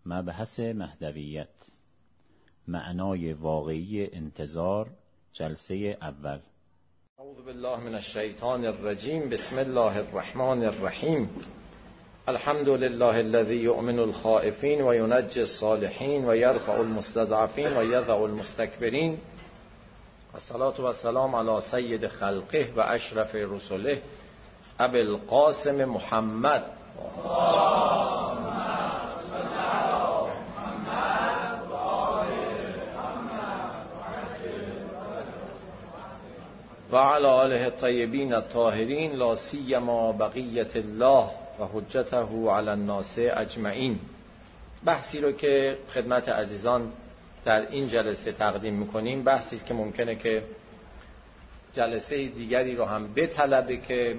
مبحث مهدویت، معنای واقعی انتظار، جلسه اول. اعوذ بالله من الشیطان الرجیم. بسم الله الرحمن الرحیم. الحمد لله الذي يؤمن الخائفين وينجي الصالحين ويرفع المستضعفين ويضع المستكبرين. والصلاة والسلام على سید خلقه و اشرف رسله ابی القاسم محمد و علی آله الطیبین الطاهرین لا سیما بقیة الله و حجته علی الناس اجمعین. بحثی رو که خدمت عزیزان در این جلسه تقدیم میکنیم بحثی است که ممکنه که جلسه دیگری رو هم بطلبه، که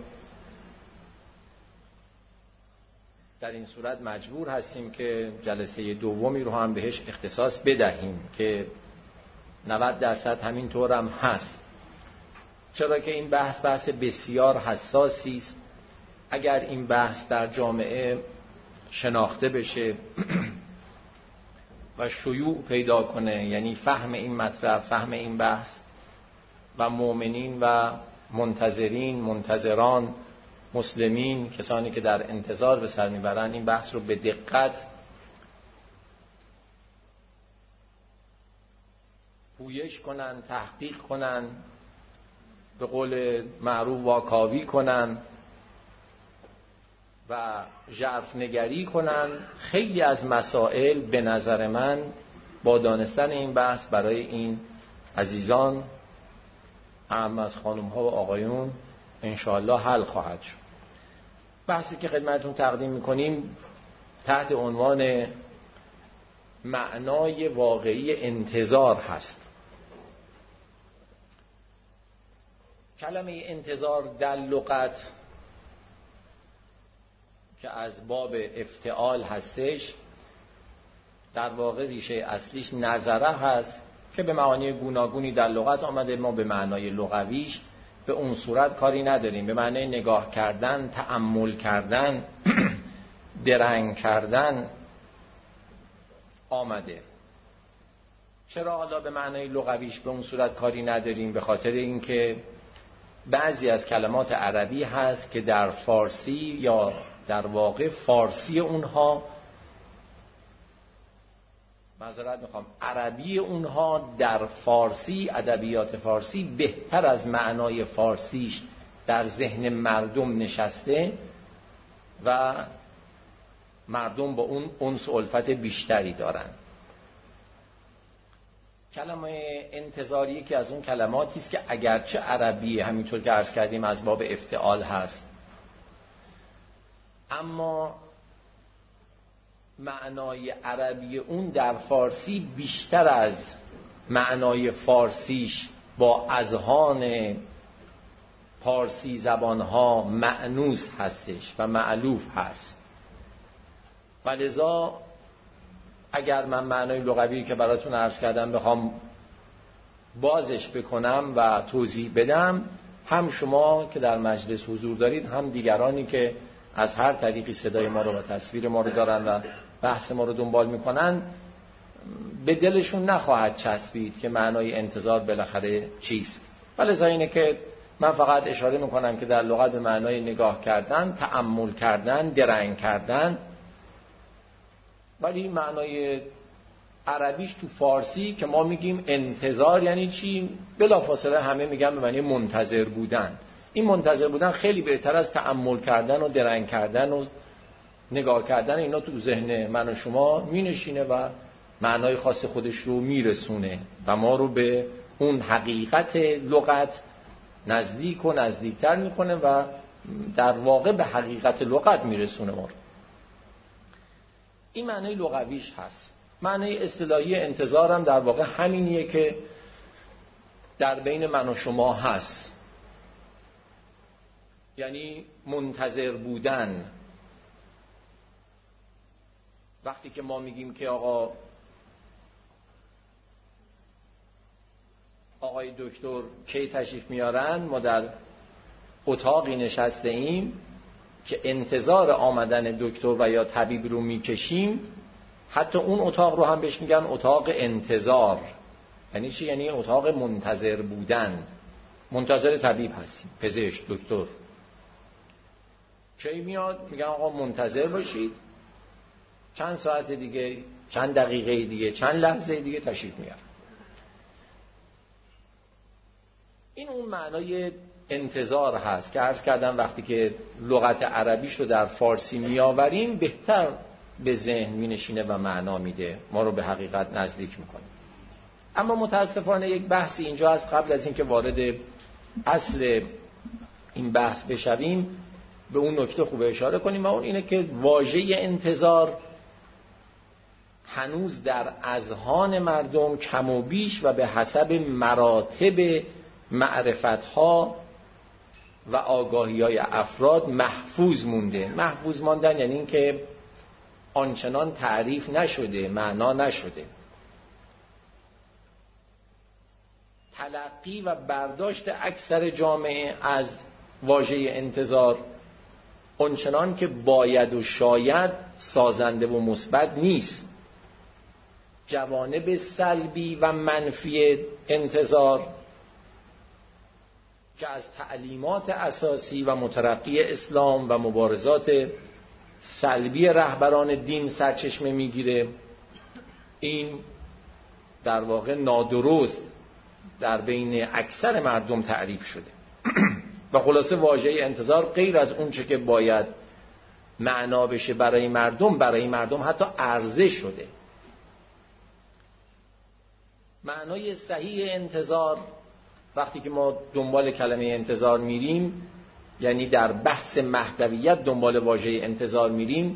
در این صورت مجبور هستیم که جلسه دومی رو هم بهش اختصاص بدهیم که 90% همین طور هم هست. چرا که این بحث بسیار حساسی است. اگر این بحث در جامعه شناخته بشه و شیوع پیدا کنه، یعنی فهم این مطلب، فهم این بحث، و مؤمنین و منتظران، مسلمین، کسانی که در انتظار به سر میبرن این بحث رو به دقت پویش کنن، تحقیق کنن، به قول معروف واکاوی کنن و ژرف نگری کنن، خیلی از مسائل به نظر من با دانستن این بحث برای این عزیزان، اهم از خانم ها و آقایون، انشاءالله حل خواهد شد. بحثی که خدمتون تقدیم میکنیم تحت عنوان معنای واقعی انتظار هست. کلمه انتظار در لغت که از باب افتعال هستش، در واقع ریشه اصلیش نظره هست که به معانی گوناگونی در لغت آمده. ما به معنای لغویش به اون صورت کاری نداریم. به معنای نگاه کردن، تأمل کردن، درنگ کردن آمده. چرا حالا به معنای لغویش به اون صورت کاری نداریم؟ به خاطر اینکه بعضی از کلمات عربی هست که در فارسی، یا در واقع فارسی اونها، معذرت میخوام، عربی اونها در فارسی، ادبیات فارسی بهتر از معنای فارسیش در ذهن مردم نشسته و مردم با اون انس و الفت بیشتری دارن. کلمه انتظاری که از اون کلماتی است که اگرچه عربی همینطور که عرض کردیم از باب افتعال هست، اما معنای عربی اون در فارسی بیشتر از معنای فارسیش با اذهان پارسی زبانها مأنوس هستش و مألوف هست. و لذا اگر من معنای لغوی که براتون عرض کردم بخوام بازش بکنم و توضیح بدم، هم شما که در مجلس حضور دارید، هم دیگرانی که از هر طریقی صدای ما رو و تصویر ما رو دارن و بحث ما رو دنبال میکنن، به دلشون نخواهد چسبید که معنای انتظار بالاخره چیست. ولذا اینه که من فقط اشاره میکنم که در لغت به معنای نگاه کردن، تأمل کردن، درنگ کردن، ولی معنای عربیش تو فارسی که ما میگیم انتظار یعنی چی؟ بلافاصله همه میگن به معنی منتظر بودن. این منتظر بودن خیلی بهتر از تأمل کردن و درنگ کردن و نگاه کردن. اینا تو ذهن من و شما مینشینه و معنای خاص خودش رو میرسونه و ما رو به اون حقیقت لغت نزدیک و نزدیکتر میکنه و در واقع به حقیقت لغت میرسونه ما رو. این معنی لغویش هست. معنی اصطلاحی انتظار هم در واقع همینیه که در بین من و شما هست، یعنی منتظر بودن. وقتی که ما میگیم که آقای دکتر کی تشریف میارن، ما در اتاقی نشسته ایم که انتظار آمدن دکتر و یا طبیب رو میکشیم، حتی اون اتاق رو هم بهش میگن اتاق انتظار. یعنی چی؟ یعنی اتاق منتظر بودن. منتظر طبیب هستیم، پزشک، دکتر. کی میاد؟ میگن آقا منتظر باشید، چند ساعت دیگه، چند دقیقه دیگه، چند لحظه دیگه تشریف میارن. این اون معنای انتظار هست که عرض کردم وقتی که لغت عربیش رو در فارسی میآوریم بهتر به ذهن مینشینه و معنا میده، ما رو به حقیقت نزدیک میکنه. اما متاسفانه یک بحثی اینجا از قبل از اینکه وارد اصل این بحث بشویم به اون نکته خوب اشاره کنیم و اون اینه که واژه انتظار هنوز در اذهان مردم کم و بیش و به حسب مراتب معرفتها و آگاهی‌های افراد محفوظ مونده. محفوظ ماندن یعنی این که آنچنان تعریف نشده، معنا نشده. تلقی و برداشت اکثر جامعه از واژه انتظار آنچنان که باید و شاید سازنده و مثبت نیست. جوانب سلبی و منفی انتظار که از تعلیمات اساسی و مترقی اسلام و مبارزات سلبی رهبران دین سرچشمه میگیره، این در واقع نادرست در بین اکثر مردم تعریف شده و خلاصه واژه انتظار غیر از اون چه که باید معنا بشه برای مردم حتی عرضه شده. معنای صحیح انتظار وقتی که ما دنبال کلمه انتظار میریم، یعنی در بحث مهدویت دنبال واژه انتظار میریم،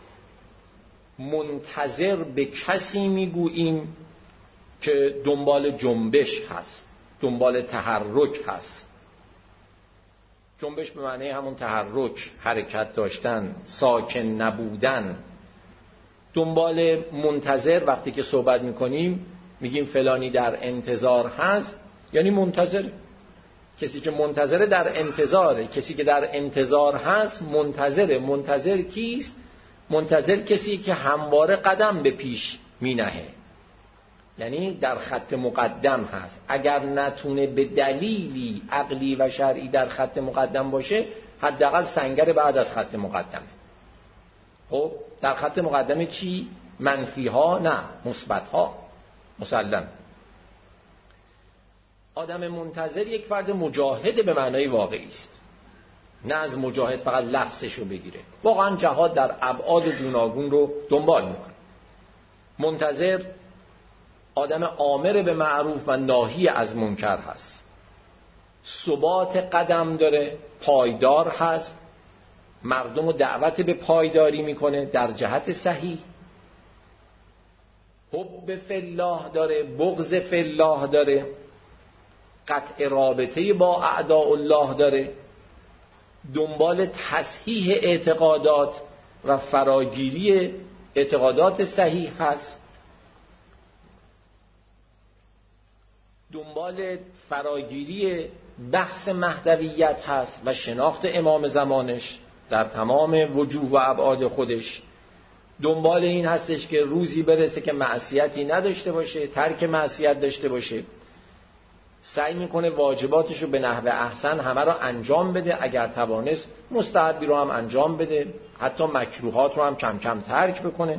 منتظر به کسی میگوییم که دنبال جنبش هست، دنبال تحرک هست. جنبش به معنی همون تحرک، حرکت داشتن، ساکن نبودن. دنبال منتظر وقتی که صحبت میکنیم میگیم فلانی در انتظار هست، یعنی منتظر. کسی که منتظره در انتظاره. کسی که در انتظار هست منتظره. منتظر کیست؟ منتظر کسی که همواره قدم به پیش مینهه، یعنی در خط مقدم هست. اگر نتونه به دلیلی عقلی و شرعی در خط مقدم باشه، حداقل سنگر بعد از خط مقدمه. خب در خط مقدمه چی؟ منفی ها نه، مثبت ها. مسلم آدم منتظر یک فرد مجاهد به معنای واقعی است، نه از مجاهد فقط لفظشو بگیره، واقعا جهاد در ابعاد گوناگون رو دنبال میکنه. منتظر آدم آمر به معروف و ناهی از منکر هست، ثبات قدم داره، پایدار هست، مردم رو دعوت به پایداری میکنه در جهت صحیح، حب فی الله داره، بغض فی الله داره، قطع رابطه با اعداء الله داره، دنبال تصحیح اعتقادات و فراگیری اعتقادات صحیح هست، دنبال فراگیری بحث مهدویت هست و شناخت امام زمانش در تمام وجوه و ابعاد خودش، دنبال این هستش که روزی برسه که معصیتی نداشته باشه، ترک معصیت داشته باشه، سعی میکنه واجباتش رو به نحو احسن همه رو انجام بده، اگر توانست مستحبی رو هم انجام بده، حتی مکروهات رو هم کم کم ترک بکنه.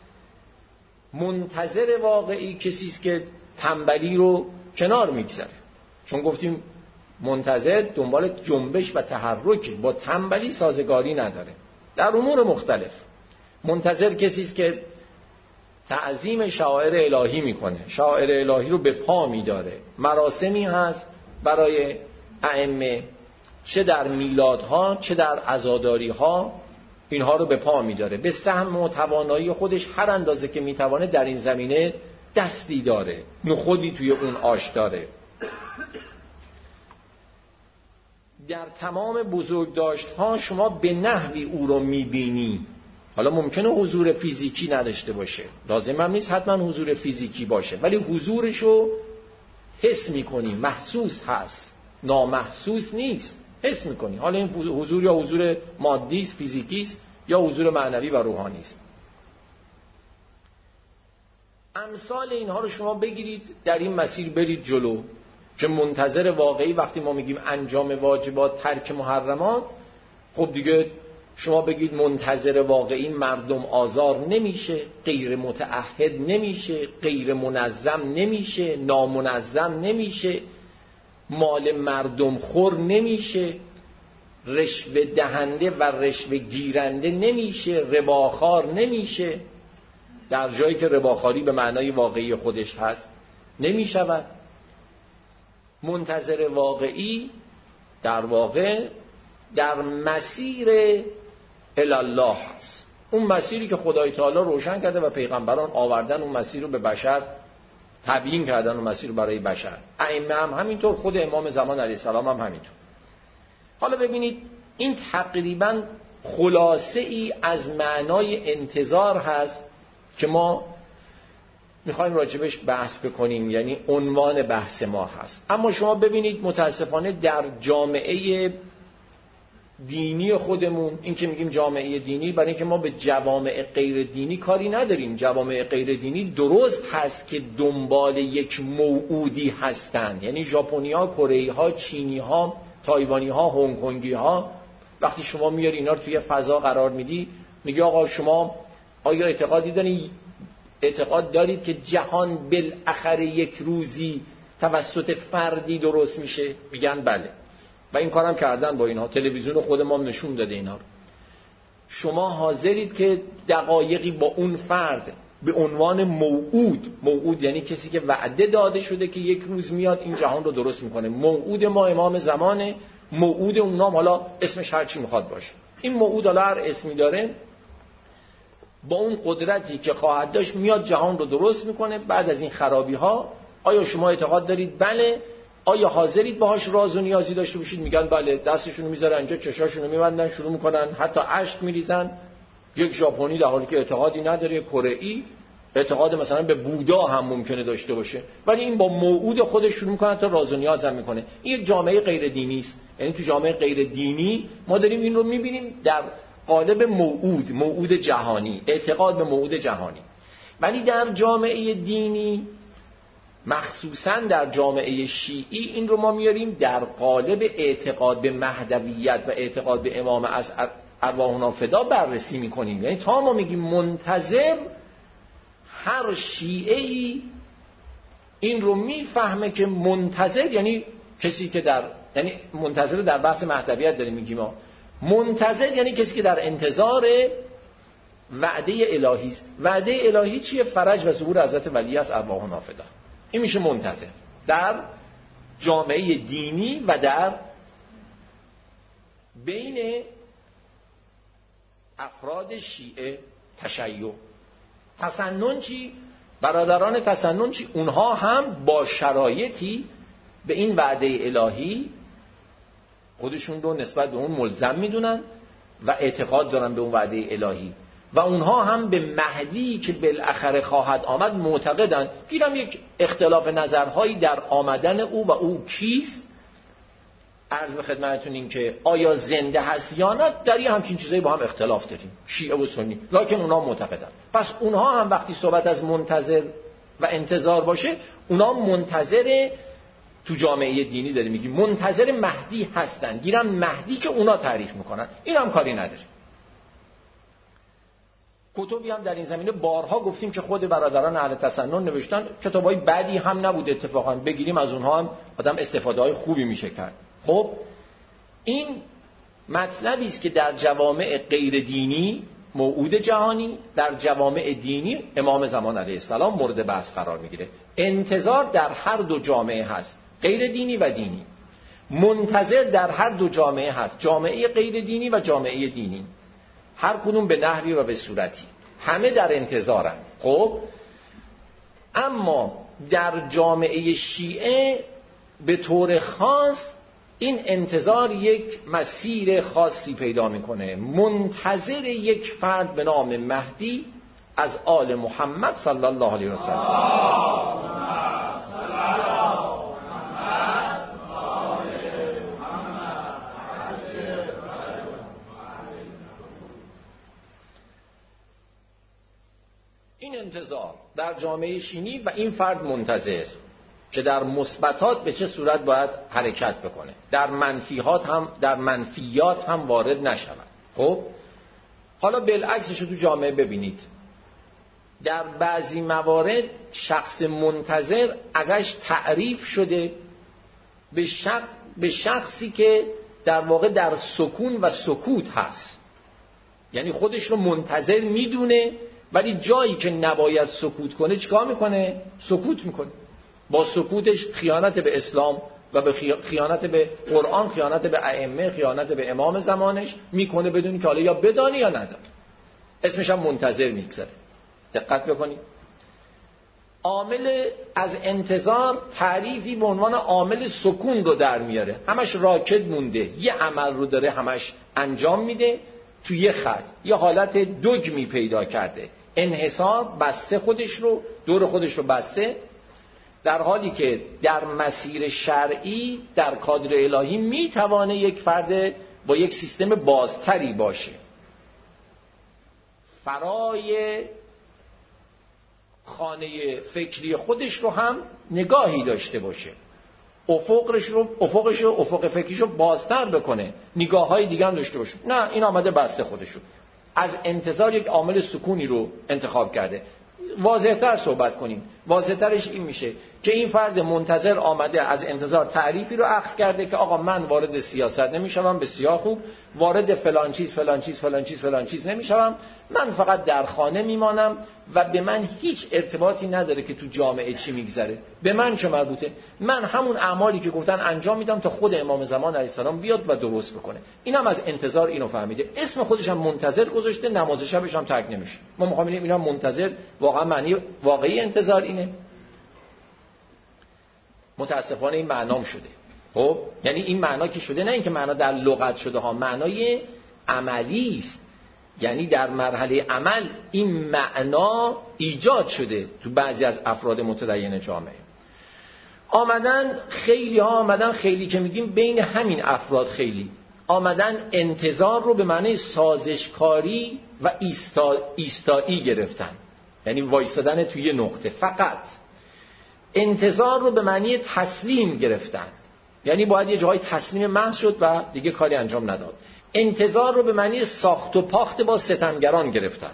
منتظر واقعی کسی است که تنبلی رو کنار میگذاره، چون گفتیم منتظر دنبال جنبش و تحرک، با تنبلی سازگاری نداره در امور مختلف. منتظر کسی است که تعظیم شعائر الهی میکنه، شعائر الهی رو به پا میداره. مراسمی هست برای ائمه، چه در میلادها چه در عزاداریها، اینها رو به پا میداره، به سهم و توانایی خودش هر اندازه که میتوانه در این زمینه دستی داره، نخودی توی اون آش داره. در تمام بزرگداشت‌ها شما به نحوی او رو میبینی. حالا ممکنه حضور فیزیکی نداشته باشه، لازم هم نیست حتما حضور فیزیکی باشه، ولی حضورشو حس میکنی، محسوس هست، نامحسوس نیست، حس میکنی. حالا این حضور یا حضور مادی است، فیزیکی است، یا حضور معنوی و روحانی است. امثال اینها رو شما بگیرید، در این مسیر برید جلو که منتظر واقعی وقتی ما میگیم انجام واجبات ترک محرمات، خب دیگه شما بگید منتظر واقعی مردم آزار نمیشه، غیر متعهد نمیشه، غیر منظم نمیشه، نامنظم نمیشه، مال مردم خور نمیشه، رشوه دهنده و رشوه گیرنده نمیشه، رباخوار نمیشه، در جایی که رباخواری به معنای واقعی خودش هست نمیشود. منتظر واقعی در واقع در مسیر الله هست، اون مسیری که خدای تعالی روشن کرده و پیغمبران آوردن اون مسیر رو به بشر تبیین کردن، اون مسیر رو برای بشر. ائمه هم همینطور، خود امام زمان علیه السلام هم همینطور. حالا ببینید این تقریبا خلاصه ای از معنای انتظار هست که ما میخوایم راجبش بحث بکنیم، یعنی عنوان بحث ما هست. اما شما ببینید متاسفانه در جامعه دینی خودمون، این که میگیم جامعه دینی برای اینکه ما به جوامع غیر دینی کاری نداریم، جوامع غیر دینی درست هست که دنبال یک موعودی هستند، یعنی ژاپنی‌ها، کره‌ای‌ها، چینی‌ها، تایوانی‌ها، هنگ کنگی‌ها. وقتی شما میاری اینا رو توی فضا قرار میدی، میگی آقا شما آیا اعتقاد دارید که جهان بالاخره یک روزی توسط فردی درست میشه؟ میگن بله، و این کارم کردن با اینها، تلویزیون خود ما نشون داده اینا رو. شما حاضرید که دقایقی با اون فرد به عنوان موعود یعنی کسی که وعده داده شده که یک روز میاد این جهان رو درست میکنه، موعود ما امام زمانه، موعود اونام حالا اسمش هر چی میخواد باشه، این موعود حالا هر اسمی داره، با اون قدرتی که خواهد داشت میاد جهان رو درست میکنه بعد از این خرابی ها. آیا شما اعتقاد دارید؟ بله. آیا حاضرید باهاش راز و نیازی داشته باشید؟ میگن بله. دستشونو میذارن اینجا، چشاشونو میبندن، شروع میکنن حتی اشک میریزن. یک ژاپنی در حالی که اعتقادی نداره، کره‌ای اعتقاد مثلا به بودا هم ممکنه داشته باشه، ولی این با موعود خودش شروع میکنه تا راز و نیاز هم میکنه. این یک جامعه غیر دینی است. یعنی تو جامعه غیر دینی ما داریم این رو میبینیم در قالب موعود جهانی، اعتقاد به موعود جهانی. ولی در جامعه دینی، مخصوصا در جامعه شیعی، این رو ما میاریم در قالب اعتقاد به مهدویت و اعتقاد به امام از ارواحنا فدا بررسی میکنیم. یعنی تا ما میگیم منتظر، هر شیعه‌ای این رو میفهمه که منتظر یعنی کسی که یعنی منتظر در بحث مهدویت داریم میگیم، منتظر یعنی کسی که در انتظار وعده الهی است. وعده الهی چیه؟ فرج و ظهور حضرت ولی از ارواحنا فدا. این میشه منتظر در جامعه دینی و در بین افراد شیعه تشیع. تسنن چی؟ برادران تسنن چی؟ اونها هم با شرایطی به این وعده الهی خودشون رو نسبت به اون ملزم میدونن و اعتقاد دارن به اون وعده الهی، و اونها هم به مهدی که بالاخره خواهد آمد معتقدن. گیرم یک اختلاف نظرهایی در آمدن او و او کیست. عرض به خدمتتون این که آیا زنده هست یا نه، در یه همچین چیزایی با هم اختلاف داریم شیعه و سنی، لکن اونها معتقدن. پس اونها هم وقتی صحبت از منتظر و انتظار باشه، اونها منتظر تو جامعه دینی داریم میگیم منتظر مهدی هستن. گیرم مهدی که اونا تعریف میکنن، این هم کاری نداره. کتبی هم در این زمینه بارها گفتیم که خود برادران اهل تسنن نوشتن، کتابای بدی هم نبود اتفاقا، بگیریم از اونها هم آدم استفاده های خوبی میشه کرد. خب این مطلبی است که در جوامع غیر دینی موعود جهانی، در جوامع دینی امام زمان علیه السلام مورد بحث قرار میگیره. انتظار در هر دو جامعه هست، غیر دینی و دینی. منتظر در هر دو جامعه هست، جامعه غیر دینی و جامعه دینی، هر کدوم به نحوی و به صورتی، همه در انتظارن. خب اما در جامعه شیعه به طور خاص این انتظار یک مسیر خاصی پیدا میکنه. منتظر یک فرد به نام مهدی از آل محمد صلی الله علیه و سلم. این انتظار در جامعه شینی و این فرد منتظر که در مثبتات به چه صورت باید حرکت بکنه، در منفیات هم وارد نشود. خب حالا بالعکسش رو تو جامعه ببینید، در بعضی موارد شخص منتظر ازش تعریف شده به شخصی که در واقع در سکون و سکوت هست، یعنی خودش رو منتظر میدونه ولی جایی که نباید سکوت کنه چیکار میکنه؟ سکوت میکنه. با سکوتش خیانت به اسلام و به خیانت به قرآن، خیانت به ائمه، خیانت به امام زمانش میکنه بدون که حالا یا بدانی یا ندانی. اسمش هم منتظر میگذاره. دقت بکنید. عامل از انتظار تعریفی به عنوان عامل سکون رو در میاره، همش راکد مونده، یه عمل رو داره همش انجام میده تو یه خط، یه حالت دگمی پیدا کرده، انحصار، بسته خودش رو، دور خودش رو بسته، در حالی که در مسیر شرعی در کادر الهی میتوانه یک فرد با یک سیستم بازتری باشه، فرای خانه فکری خودش رو هم نگاهی داشته باشه، افق فکریش رو بازتر بکنه، نگاه های دیگه هم داشته باشه. نه، این آمده بسته خودش رو. از انتظار یک عامل سکونی رو انتخاب کرده. واضح‌تر صحبت کنیم، واضح‌ترش این میشه که این فرد منتظر آمده از انتظار تعریفی رو اخذ کرده که آقا من وارد سیاست نمیشم، بسیار خوب، وارد فلان چیز نمیشم، من فقط در خانه میمانم و به من هیچ ارتباطی نداره که تو جامعه چی میگذره، به من چه مربوطه، من همون اعمالی که گفتن انجام میدم تا خود امام زمان علیه السلام بیاد و درست بکنه. اینم از انتظار اینو فهمیده، اسم خودش هم منتظر گذاشته، نماز شبش هم ترک نمیشه. ما میخوام ببینیم اینا منتظر واقعا معنی واقعی انتظار اینه؟ متاسفانه این معنام شده. خب یعنی این معنا که شده، نه اینکه معنا در لغت شده ها، معنای عملی است. یعنی در مرحله عمل این معنا ایجاد شده تو بعضی از افراد متدین جامعه. آمدن خیلی که میگیم بین همین افراد خیلی آمدن انتظار رو به معنی سازشکاری و ایستایی گرفتن، یعنی وایستادن توی یه نقطه. فقط انتظار رو به معنی تسلیم گرفتن، یعنی باید یه جایی تسلیم محض شد و دیگه کاری انجام نداد. انتظار رو به معنی ساخت و پاخت با ستمگران گرفتن.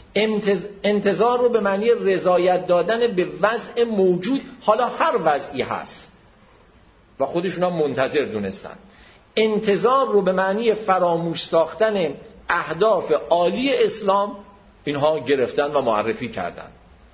انتظار رو به معنی رضایت دادن به وضع موجود، حالا هر وضعی هست، و خودشون هم منتظر دونستن. انتظار رو به معنی فراموش ساختن اهداف عالی اسلام اینها گرفتن و معرفی کردن.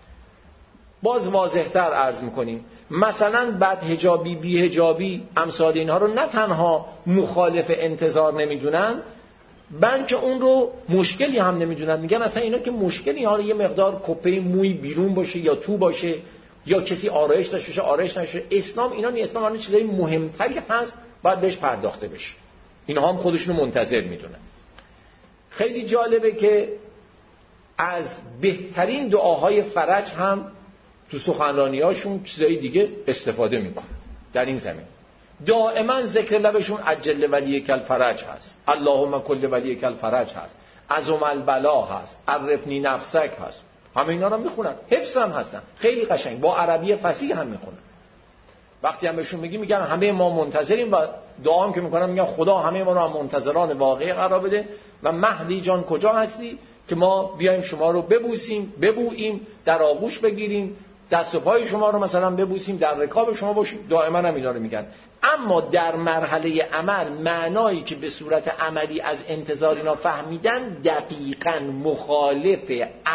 باز واضح‌تر عرض می‌کنیم، مثلا بدحجابی، بی‌حجابی، امثال اینها رو نه تنها مخالف انتظار نمیدونن، بلکه اون رو مشکلی هم نمیدونن. میگن اصلا اینا که مشکلی ها رو یه مقدار کپه موی بیرون باشه یا تو باشه یا کسی آرایش داشته باشه آرایش نشه، اسلام اینا نیست. اسلام اون چیزای مهمتری هست باید بهش پرداخته بشه. اینها هم خودشونو منتظر میدونن. خیلی جالبه که از بهترین دعاهای فرج هم تو سخنرانی‌هاشون چیزای دیگه استفاده میکنن. در این زمین دائما ذکر لبشون عجل ولیک الفرج هست، اللهم کل ولیک الفرج هست، عظم البلا هست، عرفنی نفسک هست. همه اینا رو میخونن، حفظ هم هستن، خیلی قشنگ با عربی فصیح هم میخونن. وقتی هم بهشون میگن همه ما منتظریم و دعا هم که میکنن میگن خدا همه ما رو هم منتظران واقعی قرار بده و مهدی جان کجا هستی که ما بیایم شما رو ببوسیم، ببوییم، در آغوش بگیریم، دست و پای شما رو مثلا ببوسیم، در رکاب شما باشیم. دائما هم اینا رو میگن. اما در مرحله عمل معنایی که به صورت عملی از انتظار اینا فهمیدن دقیقاً مخالف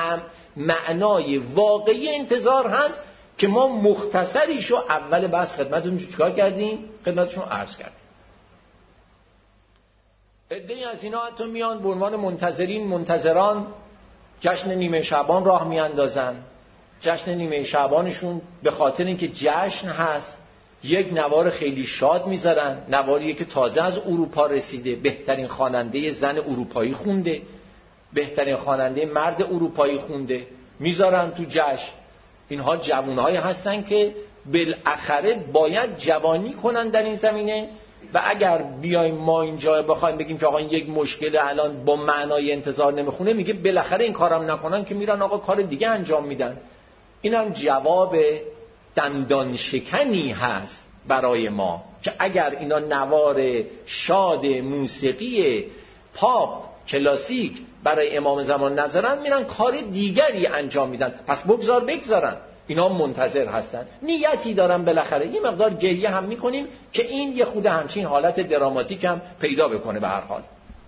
معنای واقعی انتظار هست که ما مختصریشو اول بحث خدمتتون چیکار کردیم؟ خدمتشون عرض کردیم. عده‌ای از اینا حتی میان به عنوان منتظران جشن نیمه شعبان راه میاندازن. جشن نیمه شعبانشون به خاطر اینکه جشن هست یک نوار خیلی شاد میذارن، نواریه که تازه از اروپا رسیده، بهترین خواننده زن اروپایی خونده، بهترین خواننده مرد اروپایی خونده، میذارن تو جشن. اینها جوانهایی هستن که بالاخره باید جوانی کنن در این زمینه و اگر بیایم ما اینجا بخوایم بگیم که آقا این یک مشکل الان با معنای انتظار نمیخونه، میگه بالاخره این کارم نکنن که میرن آقا کار دیگه انجام میدن. اینم جواب دندان شکنی هست برای ما که اگر اینا نوار شاد موسیقی پاپ کلاسیک برای امام زمان نذارن، میرن کار دیگری انجام میدن. پس بگذارن، اینا منتظر هستن، نیتی دارن، بالاخره یه مقدار گریه هم میکنیم که این یه خود همچین حالت دراماتیک هم پیدا بکنه. به هر حال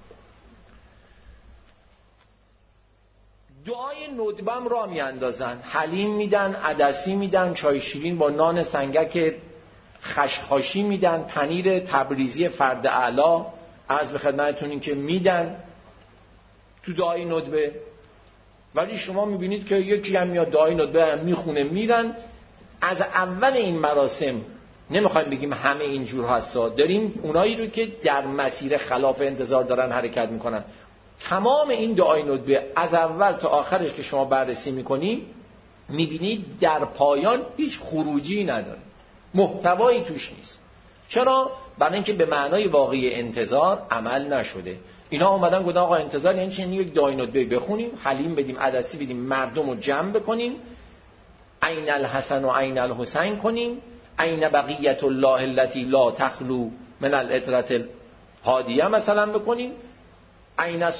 دعای ندبم را میاندازن، حلیم میدن، عدسی میدن، چای شیرین با نان سنگک خشخاشی میدن، پنیر تبریزی فرد اعلی عرض به خدمتتون این که میدن تو دعای ندبه. ولی شما میبینید که یکی هم میاد دعای ندبه هم میخونه میرن. از اول این مراسم نمیخوایم بگیم همه اینجور هستا، داریم اونایی رو که در مسیر خلاف انتظار دارن حرکت میکنن. تمام این دعای ندبه از اول تا آخرش که شما بررسی میکنیم میبینید در پایان هیچ خروجی نداره، محتوایی توش نیست. چرا؟ برای اینکه به معنای واقعی انتظار عمل نشده. اینا اومدن گفتن آقا انتظار یعنی چی؟ یک دعای ندبه بخونیم، حلیم بدیم، عدسی بدیم، مردم رو جمع بکنیم، عین الحسن و عین الحسین کنیم، عین بقیت الله التي لا تخلو من العطرة الهادیه مثلا بکنیم، عین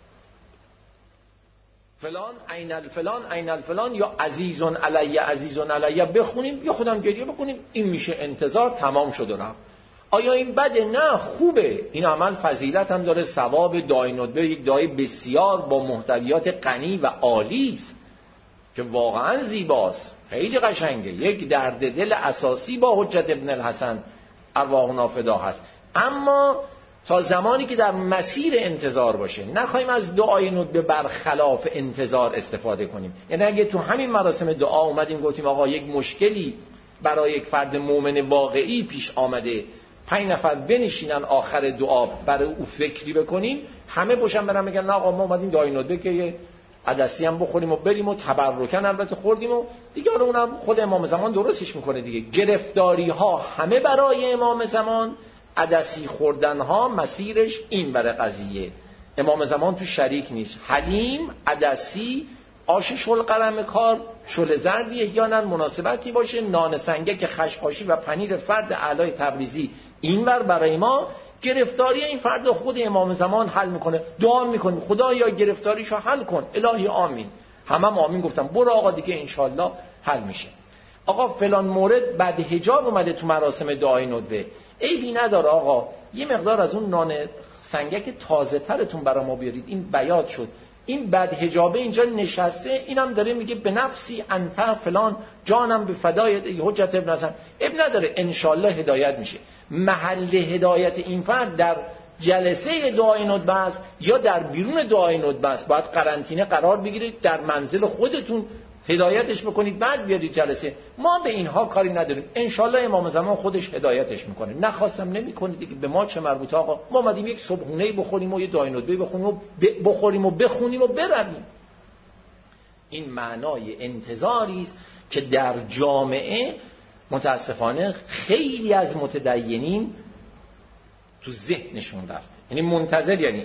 فلان عین الفلان عین الفلان، یا عزیز علی بخونیم، یا خودم گریه بکنیم. این میشه انتظار، تمام شد و رفت. آیا این بده؟ نه، خوبه. این عمل فضیلت هم داره، ثواب دعای ندبه یک دعای بسیار با محتویات غنی و عالی است که واقعا زیباست، خیلی قشنگه، یک درد دل اساسی با حجت ابن الحسن ارواحنا فدا هست. اما تا زمانی که در مسیر انتظار باشه، نخواهیم از دعای ندبه برخلاف انتظار استفاده کنیم. یعنی اگه تو همین مراسم دعا اومدیم گفتیم آقا یک مشکلی برای یک فرد مؤمن واقعی پیش آمده، 5 نفر بنشینن آخر دعا برای او فکری بکنیم، همه باشن برن بگن نه آقا ما اومدیم دعای ندبه که یه عدسی هم بخوریم و بریم و تبرکن البته خوردیم و دیگه، اونم خود امام زمان درستش میکنه دیگه. گرفتاری ها همه برای امام زمان، عدسی خوردن ها مسیرش این بره قضیه. امام زمان تو شریک نیست. حلیم، عدسی، آش شل قلم کار، شل زردی احیانا مناسبتی باشه، نان سنگک خشخاشی و پنیر فرد اعلی تبریزی این بر برای ما. گرفتاری این فرد خود امام زمان حل میکنه. دعا میکنه خدایا گرفتاریشو حل کن، الهی آمین. همه آمین گفتم، برو آقا دیگه انشالله حل میشه. آقا فلان مورد بعد حجاب اومده تو مراسم دعای ندبه، عیبی نداره آقا یه مقدار از اون نان سنگک تازه ترتون برای ما بیارید، این بیاد شد، این بعد حجابه اینجا نشسته، اینم داره میگه به نفسی انت فلان جانم به فدای حجت ابن حسن. اب نداره، انشالله هدایت میشه. محل هدایت این فرد در جلسه دعای ندبه است یا در بیرون دعای ندبه است. باید قرنطینه قرار بگیرید، در منزل خودتون هدایتش بکنید، بعد بیارید جلسه. ما به اینها کاری نداریم، انشالله امام زمان خودش هدایتش میکنه. نخواستم نمیکنه دیگه، به ما چه مربوطه آقا. ما اومدیم یک صبحونه بخوریم و یه دعای ندبه بخوریم و بخونیم و برویم. این معنای انتظاری است که در جامعه متاسفانه خیلی از متدینین تو ذهنشون رفته. یعنی منتظر، یعنی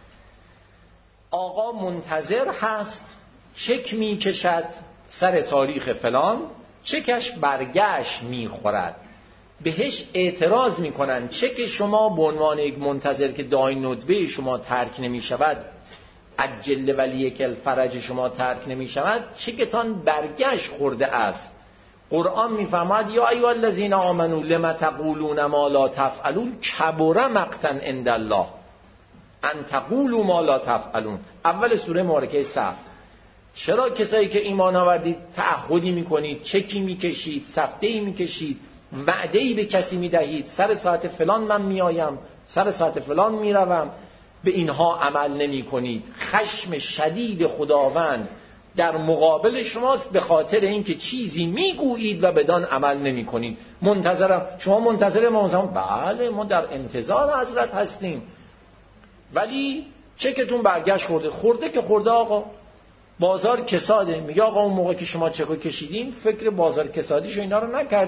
آقا منتظر هست، چک میکشد سر تاریخ فلان، چکش برگشت میخورد، بهش اعتراض میکنن چک شما به عنوان یک منتظر که دعای ندبه شما ترک نمیشود، عجل ولیک الفرج شما ترک نمیشود، چکتان برگشت خورده است. قرآن میفرماید یا ایها الذین آمنوا لم تقولون ما لا تفعلون کبر مقتا عند الله ان تقولوا ما لا تفعلون. اول سوره مبارکه صف. چرا کسایی که ایمان آوردید تعهدی میکنید، چکی میکشید، سفته‌ای میکشید، وعده‌ای به کسی میدهید، سر ساعت فلان من میایم، سر ساعت فلان میروم، به اینها عمل نمی کنید، خشم شدید خداوند در مقابل شماست به خاطر اینکه چیزی میگویید و بدان عمل نمی کنید. منتظرم. شما منتظر امام زمان؟ بله ما در انتظار حضرت هستیم، ولی چکتون برگشت خورده که خورده آقا. بازار کساده، میگه آقا اون موقع که شما چکو کشیدین فکر بازار کسادیش و اینا رو نکردین،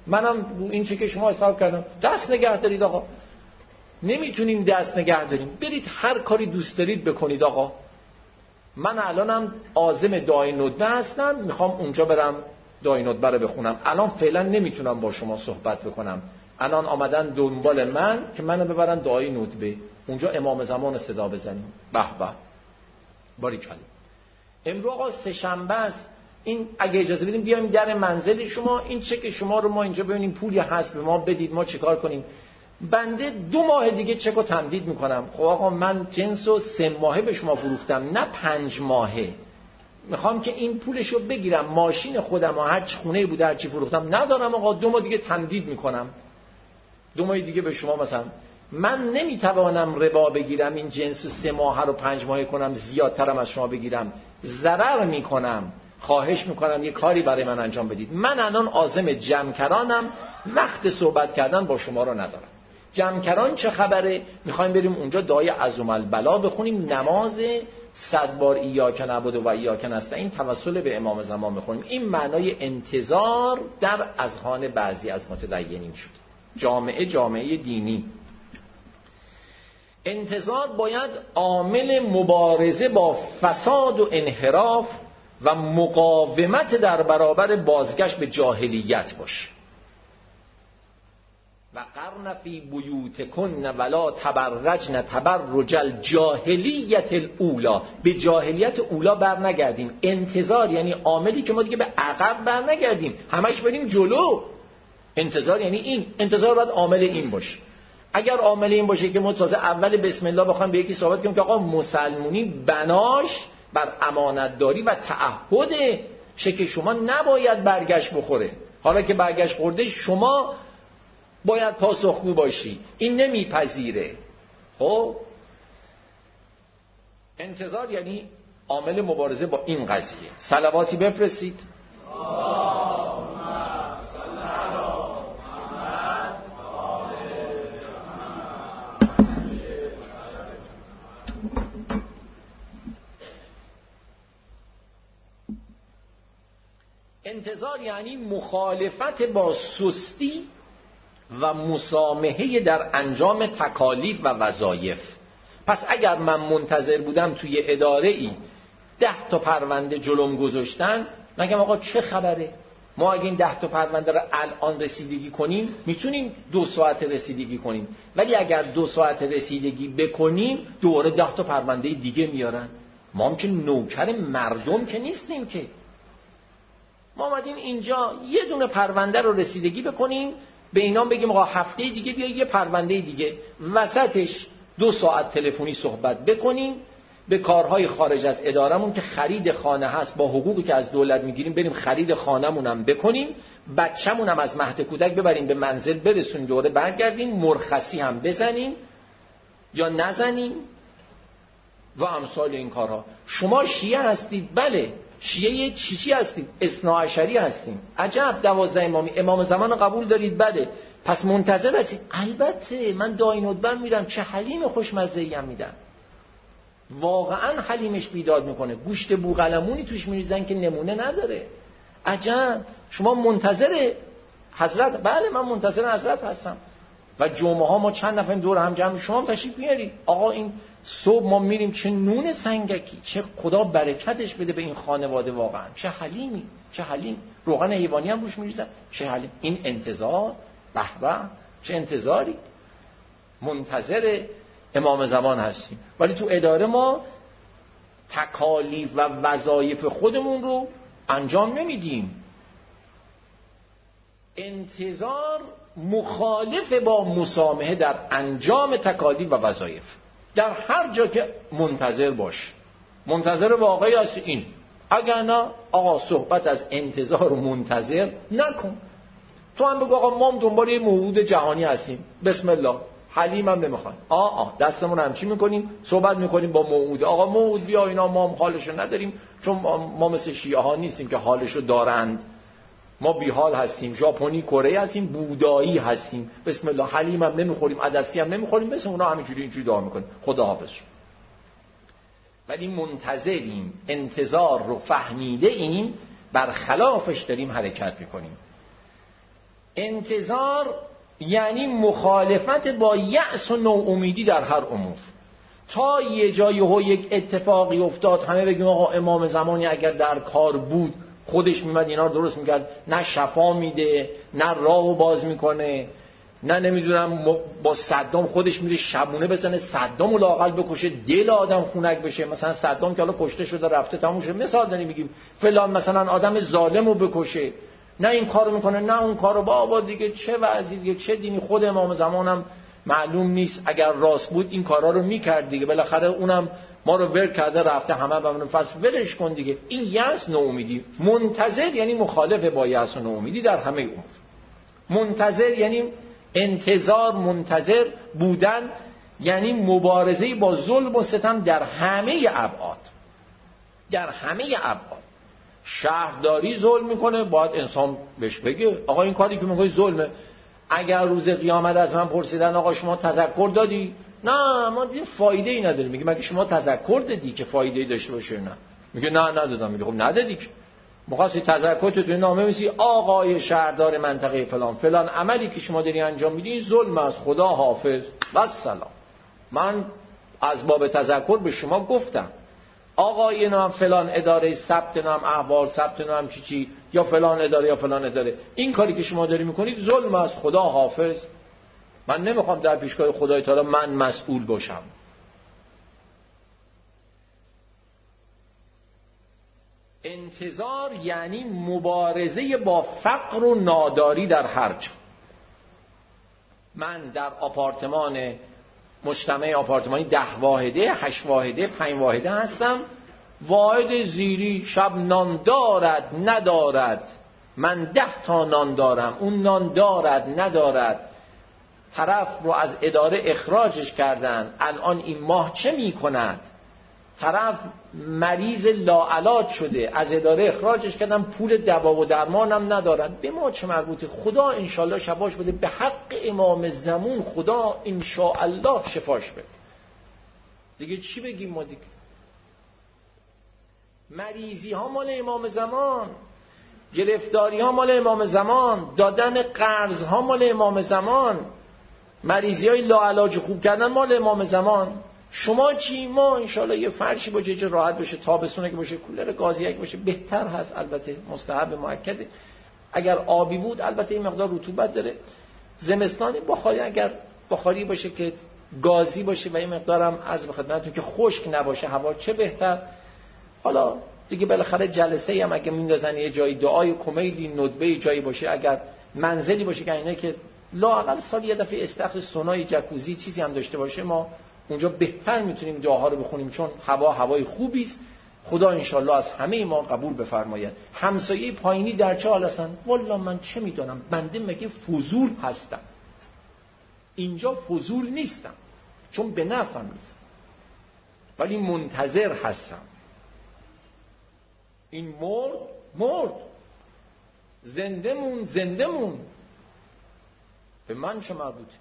منم این چه که شما حساب کردم دست نگه دارید آقا. نمیتونیم دست نگه داریم، برید هر کاری دوست دارید بکنید آقا. من الانم عازم دعای ندبه هستم، میخوام اونجا برم دعای ندبه رو بخونم. الان فعلا نمیتونم با شما صحبت بکنم. الان آمدن دنبال من که منو ببرن دعای ندبه، اونجا امام زمان صدا بزنیم. به به باریکلا. امروز آقا سه‌شنبه است، این اگه اجازه بدیم بیایم در منزل شما، این چک شما رو ما اینجا ببینیم پولی هست به ما بدید، ما چیکار کنیم؟ بنده 2 ماه دیگه چک رو تمدید میکنم. خب آقا من جنس رو 3 ماهه به شما فروختم نه 5 ماهه، میخوام که این پولش رو بگیرم، ماشین خودم و هر چی خونه بوده هر چی فروختم ندارم آقا، 2 ماه دیگه تمدید میکنم. 2 ماه دیگه به شما مثلا من نمیتوانم ربا بگیرم این جنس 3 ماهه رو 5 ماهه کنم، زیادترم از شما بگیرم، ضرر میکنم. خواهش میکنم یه کاری برای من انجام بدید. من الان عازم جمکرانم، وقت صحبت کردن با شما رو ندارم. جمکران چه خبره؟ میخوایم بریم اونجا دعای عظم البلا بخونیم، نماز 100 بار ایاک نعبد و ایاک نستعین توسل به امام زمان بخونیم. این معنای انتظار در اذهان بعضی از متدینین شد. جامعه دینی انتظار باید عامل مبارزه با فساد و انحراف و مقاومت در برابر بازگشت به جاهلیت باشه. و قرن فی بیوتکن ولا تبرجن تبرج الجاهلیت الاولی، به جاهلیت اولا بر نگردیم. انتظار یعنی عاملی که ما دیگه به عقب بر نگردیم، همش بریم جلو. انتظار یعنی این، انتظار باید عامل این باشه. اگر عامل این باشه که ما تازه اول بسم الله بخوایم به یکی صحبت کنیم که آقا مسلمونی بناش بر امانتداری و تعهد که شما نباید برگشت بخوره، حالا که برگشت خورده شما باید پاسخگو باشی، این نمیپذیره. خب انتظار یعنی عامل مبارزه با این قضیه. صلواتی بفرستید. انتظار یعنی مخالفت با سستی و مسامحه در انجام تکالیف و وظایف. پس اگر من منتظر بودم توی اداره ای 10 تا پرونده جلوم گذاشتن، نگم آقا چه خبره، ما اگه این 10 تا پرونده رو الان رسیدگی کنیم میتونیم 2 ساعت رسیدگی کنیم، ولی اگر 2 ساعت رسیدگی بکنیم دوره 10 تا پرونده دیگه میارن. ما هم که نوکر مردم که نیستیم که، ما اومدیم اینجا یه دونه پرونده رو رسیدگی بکنیم، به اینام بگیم آقا هفته دیگه بیا یه پرونده دیگه، وسطش 2 ساعت تلفنی صحبت بکنیم، به کارهای خارج از ادارمون که خرید خانه هست با حقوقی که از دولت میگیریم بریم خرید خانمونم بکنیم، بچه‌مونم از مهد کودک ببریم به منزل برسونیم، دوره برگردیم، مرخصی هم بزنیم یا نزنیم و امثال این کارها. شما شیعه هستید؟ بله. شیعه چی هستید؟ اثناعشری هستیم. عجب، 12 امام زمان رو قبول دارید؟ بله. پس منتظر هستید؟ البته من دعای ندبه میرم، چه حلیم خوشمزه‌ای هم میدم، واقعا حلیمش بیداد میکنه، گوشت بوقلمونی توش میریزن که نمونه نداره. عجب، شما منتظر حضرت؟ بله من منتظر حضرت هستم. و جمعه ها ما چند نفر دور هم جمع، شما هم تشریف میارید. آقا این صبح ما میریم، چه نون سنگکی، چه خدا برکتش بده به این خانواده، واقعا چه حلیمی، چه حلیم، روغن حیوانی هم روش میریزن، چه حلیم. این انتظار، به به چه انتظاری. منتظر امام زمان هستیم، ولی تو اداره ما تکالیف و وظایف خودمون رو انجام نمیدیم. انتظار مخالف با مسامحه در انجام تکالیف و وظایف. در هر جا که منتظر باش، منتظر واقعی هست این، اگر نه آقا صحبت از انتظار و منتظر نکن. تو هم بگو آقا ما دنبال یه موعود جهانی هستیم، بسم الله، حلیم هم نمیخوان، دستمون هم چی میکنیم؟ صحبت میکنیم با موعود. آقا موعود بیا، اینا ما هم حالشو نداریم، چون ما مثل شیعه ها نیستیم که حالشو دارند، ما بی حال هستیم، ژاپنی، کره هستیم، بودایی هستیم، بسم الله، حلیم هم نمیخوریم، عدسی هم نمیخوریم، مثل اونا همینجوری اینجوری دعا میکنیم، خدا حافظ. ولی منتظریم، انتظار رو فهمیده ایم، برخلافش داریم حرکت میکنیم. انتظار یعنی مخالفت با یأس و نوامیدی در هر امور. تا یه جایی یک اتفاقی افتاد همه بگیم آقا امام زمانی اگر در کار بود خودش میمد اینا رو درست میکرد، نه شفا میده، نه راهو باز میکنه، نه نمیدونم با صدام خودش میره شبونه بزنه صدامو لااقل بکشه، دل آدم خونک بشه. مثلا صدام که حالا کشته شده رفته تموم شده، مثال داریم میگیم فلان مثلا آدم ظالمو بکشه، نه این کارو میکنه نه اون کارو. بابا دیگه چه وضعی دیگه، چه دینی؟ خود امام زمانم معلوم نیست اگر راست بود این کارا رو میکرد دیگه، بالاخره اونم ما رو ور کرده رفته همه بمون فصل ولش کن دیگه. این یأس نومیدی. منتظر یعنی مخالف با یأس و نومیدی در همه امور. منتظر یعنی انتظار، منتظر بودن یعنی مبارزه با ظلم و ستم در همه ابعاد. در همه ابعاد. شهرداری ظلم میکنه باید انسان بهش بگه آقا این کاری که میکنی ظلمه. اگر روز قیامت از من پرسیدن آقا شما تذکر دادی؟ نه ما دیگه فایده ای نداره. میگه مگه شما تذکر دادی که فایده ای داشته باشه؟ نه. میگه نه ندادم. میگه خب ندادی که می‌خواستی تذکرت تو نامه میسی آقای شهردار منطقه فلان فلان عملی که شما داری انجام میدی این ظلم از خدا حافظ و سلام. من از باب تذکر به شما گفتم آقای نام فلان اداره ثبت نام احوال ثبت نام چی یا فلان اداره یا فلان اداره این کاری که شما داری میکنید ظلم از خدا حافظ. من نمیخوام در پیشگاه خدای تعالی من مسئول باشم. انتظار یعنی مبارزه با فقر و ناداری در هر جا. من در آپارتمان مجتمع آپارتمانی 10 واحده 8 واحده 5 واحده هستم. واحد زیری شب نان دارد ندارد، من 10 تا نان دارم، اون نان دارد ندارد. طرف رو از اداره اخراجش کردن، الان این ماه چه می کند؟ طرف مریض لاعلاج شده، از اداره اخراجش کردن، پول دوا و درمانم ندارن. به ما چه مربوطه؟ خدا انشالله شفاش بده، به حق امام زمان خدا انشاءالله شفاش بده. دیگه چی بگیم ما دیگه؟ مریضی ها مال امام زمان، گرفتاری ها مال امام زمان، دادن قرض ها مال امام زمان، مریضی های لاعلاج خوب کردن مال امام زمان. شما چی؟ ما انشالله یه فرشی باشه چه راحت بشه، تابستونه که باشه کولر گازی که باشه بهتر هست. البته مستحب مؤکده. اگر آبی بود البته این مقدار رطوبت داره. زمستانی بخاری، اگر بخاری باشه که گازی باشه و این مقدارم عرض به خدمتتون که خشک نباشه هوا چه بهتر. حالا دیگه بالاخره جلسه هم اگه میندازن یه جایی دعای کمیدی ندبه جایی باشه، اگر منزلی باشه که اینه که لااقل سال یه دفعه استخر سونای جکوزی چیزی هم داشته باشه، ما اونجا بهتر میتونیم دعاها رو بخونیم، چون هوای خوبی است. خدا انشالله از همه ما قبول بفرماید. همسایه پایینی در چه حال هستن؟ والله من چه میدونم، بنده مگه فضول هستم؟ اینجا فضول نیستم چون به نفعم نیست، ولی منتظر هستم. این مرد زنده مون به من چه مربوطه؟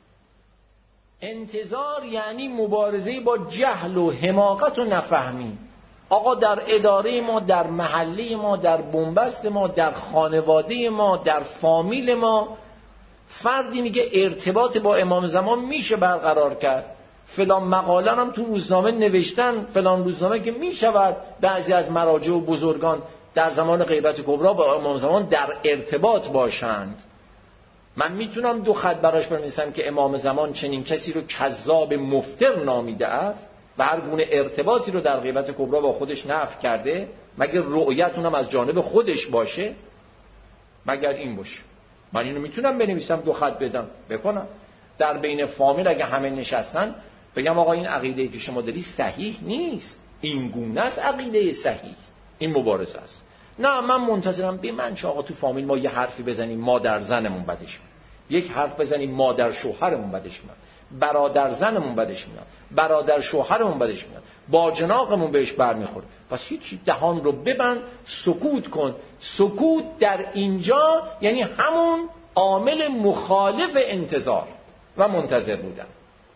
انتظار یعنی مبارزه با جهل و حماقت و نفهمی. آقا در اداره ما، در محله ما، در بنبست ما، در خانواده ما، در فامیل ما فردی میگه ارتباط با امام زمان میشه برقرار کرد، فلان مقاله هم تو روزنامه نوشتن، فلان روزنامه که میشود بعضی از مراجع و بزرگان در زمان غیبت کبری با امام زمان در ارتباط باشند. من میتونم 2 خط براش بنویسم که امام زمان چنین کسی رو کذاب مفتر نامیده است و هر گونه ارتباطی رو در غیبت کبری با خودش نفی کرده، مگر رؤیت اونم از جانب خودش باشه؟ مگر این باشه؟ من اینو میتونم بنویسم 2 خط بدم بکنم در بین فامیل اگه همه نشستن بگم آقا این عقیده‌ای که شما داری صحیح نیست، این گونه است عقیده صحیح، این مبارزه است. نه من منتظرم به من چه آقا تو فامیل ما یه حرفی بزنیم مادر زنمون بدش میاد، یک حرف بزنیم مادر شوهرمون بدش میاد، برادر زنمون بدش میاد، برادر شوهرمون بدش میاد، باجناقمون بهش برمیخوره. پس هیچی، دهان رو ببند، سکوت کن. سکوت در اینجا یعنی همون عامل مخالف انتظار و منتظر بودن.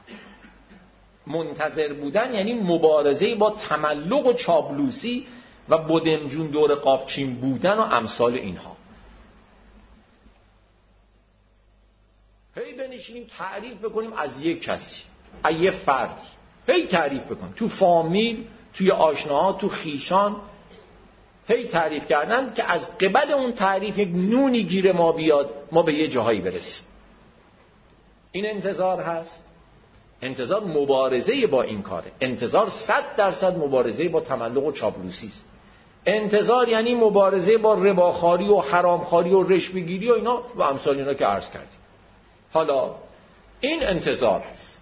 منتظر بودن یعنی مبارزه با تملق و چابلوسی و بودمجون دور قابچین بودن و امثال اینها. هی بنشینیم تعریف بکنیم از یک کسی، از یه فردی، هی تعریف بکنیم تو فامیل، توی آشناها، تو خیشان، هی تعریف کردن که از قبل اون تعریف یک نونی گیر ما بیاد، ما به یه جاهایی برسیم. این انتظار هست. انتظار مبارزه با این کاره. انتظار 100% مبارزه با تملق و چاپلوسی است. انتظار یعنی مبارزه با رباخواری و حرامخواری و رشوه‌گیری و اینا و امثال اینا که عرض کردیم. حالا این انتظار هست.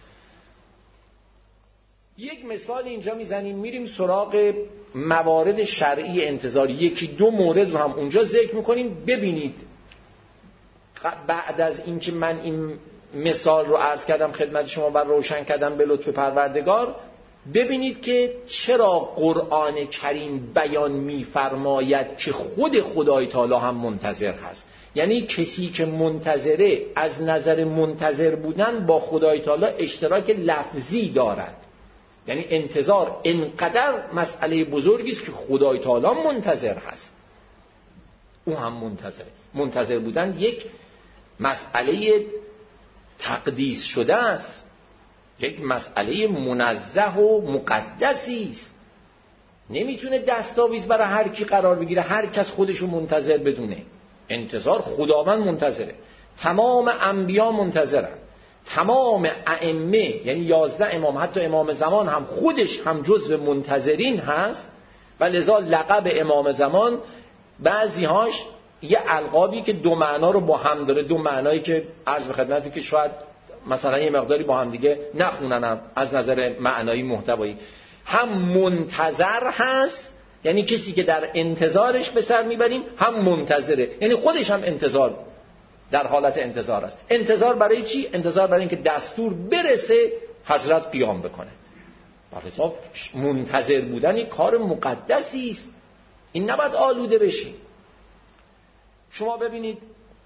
یک مثال اینجا میزنیم، میریم سراغ موارد شرعی انتظار. یکی دو مورد رو هم اونجا ذکر میکنیم. ببینید بعد از اینکه من این مثال رو عرض کردم خدمت شما و روشن کردم به لطف پروردگار، ببینید که چرا قرآن کریم بیان میفرماید که خود خدای تعالی هم منتظر هست. یعنی کسی که منتظره از نظر منتظر بودن با خدای تعالی اشتراک لفظی دارد. یعنی انتظار انقدر مسئله بزرگی است که خدای تعالی منتظر هست، او هم منتظره. منتظر بودن یک مسئله تقدیس شده است، یک مسئله منزه و مقدسی است. نمیتونه دستاویز برای هر کی قرار بگیره، هر کس خودشو منتظر بدونه. انتظار خداوند منتظره، تمام انبیا منتظرن، تمام ائمه یعنی 11 امام، حتی امام زمان هم خودش هم جزو منتظرین هست و لذا لقب امام زمان بعضی هاش یه القابی که دو معنا رو با هم داره، دو معنایی که عرض به خدمتتون که شاید مثلا یه مقداری با هم دیگه نخوننم از نظر معنایی محتوایی. هم منتظر هست یعنی کسی که در انتظارش به سر میبریم، هم منتظره یعنی خودش هم انتظار در حالت انتظار است. انتظار برای چی؟ انتظار برای اینکه دستور برسه حضرت قیام بکنه. برای منتظر بودن یک کار مقدسی است، این نباید آلوده بشی. شما ببینید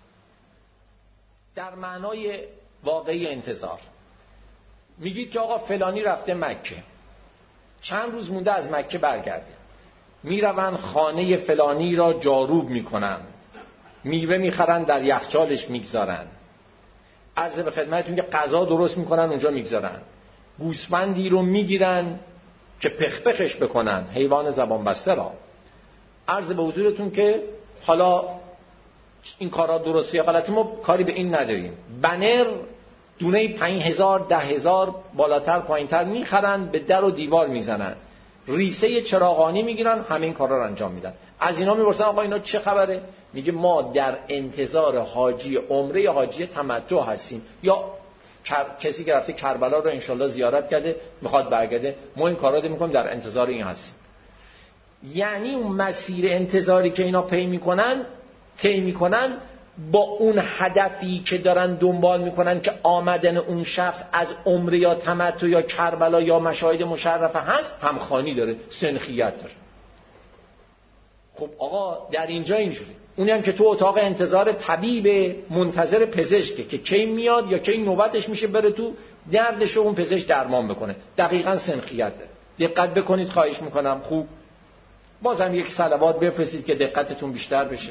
در معنای واقعی انتظار میگید که آقا فلانی رفته مکه، چند روز مونده از مکه برگرده، میرون خانه فلانی را جاروب میکنن، میوه میخرن در یخچالش میگذارن، عرض به خدمتتون که غذا درست میکنن اونجا میگذارن، گوسفندی رو میگیرن که پخپخش بکنن، حیوان زبان بسته را. عرض به حضورتون که حالا این کارا درسته یا غلطه ما کاری به این نداریم. بنر دونه 5000 10000 بالاتر پایینتر میخرن، به در و دیوار میزنن، ریسه چراغانی میگیرن، همین کارا رو انجام میدن. از اینا میپرسن آقا اینا چه خبره؟ میگه ما در انتظار حاجی عمره یا حاجی تمتع هستیم، یا کسی که رفته کربلا رو انشالله زیارت کرده میخواد برگرده، ما این کارا رو میکنیم در انتظار این هستیم. یعنی اون مسیر انتظاری که اینا طی میکنن با اون هدفی که دارن دنبال میکنن که آمدن اون شخص از عمره یا تمتع یا کربلا یا مشاهد مشرفه هست، همخوانی داره، سنخیت داره. خب آقا در اینجا اینجوری، اونی هم که تو اتاق انتظار طبیب منتظر پزشکه که کی میاد یا کی نوبتش میشه بره تو دردشو اون پزشک درمان بکنه، دقیقاً سنخیت داره. دقت بکنید خواهش میکنم. خوب بازم یک صلوات بفرستید که دقتتون بیشتر بشه.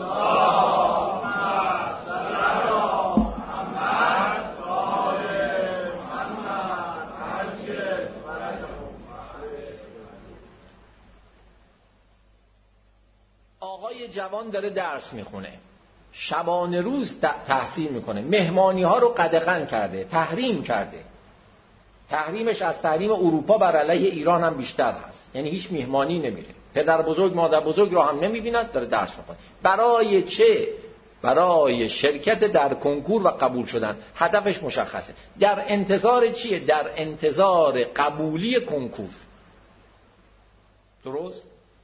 آقای جوان داره درس میخونه، شبانه روز تحصیل میکنه، مهمانی ها رو قدغن کرده، تحریم کرده. تحریمش از تحریم اروپا بر علیه ایران هم بیشتر هست، یعنی هیچ مهمانی نمیره، پدر بزرگ مادر بزرگ رو هم نمیبیند، داره درس میکنه. برای چه؟ برای شرکت در کنکور و قبول شدن. هدفش مشخصه. در انتظار چیه؟ در انتظار قبولی کنکور. درست؟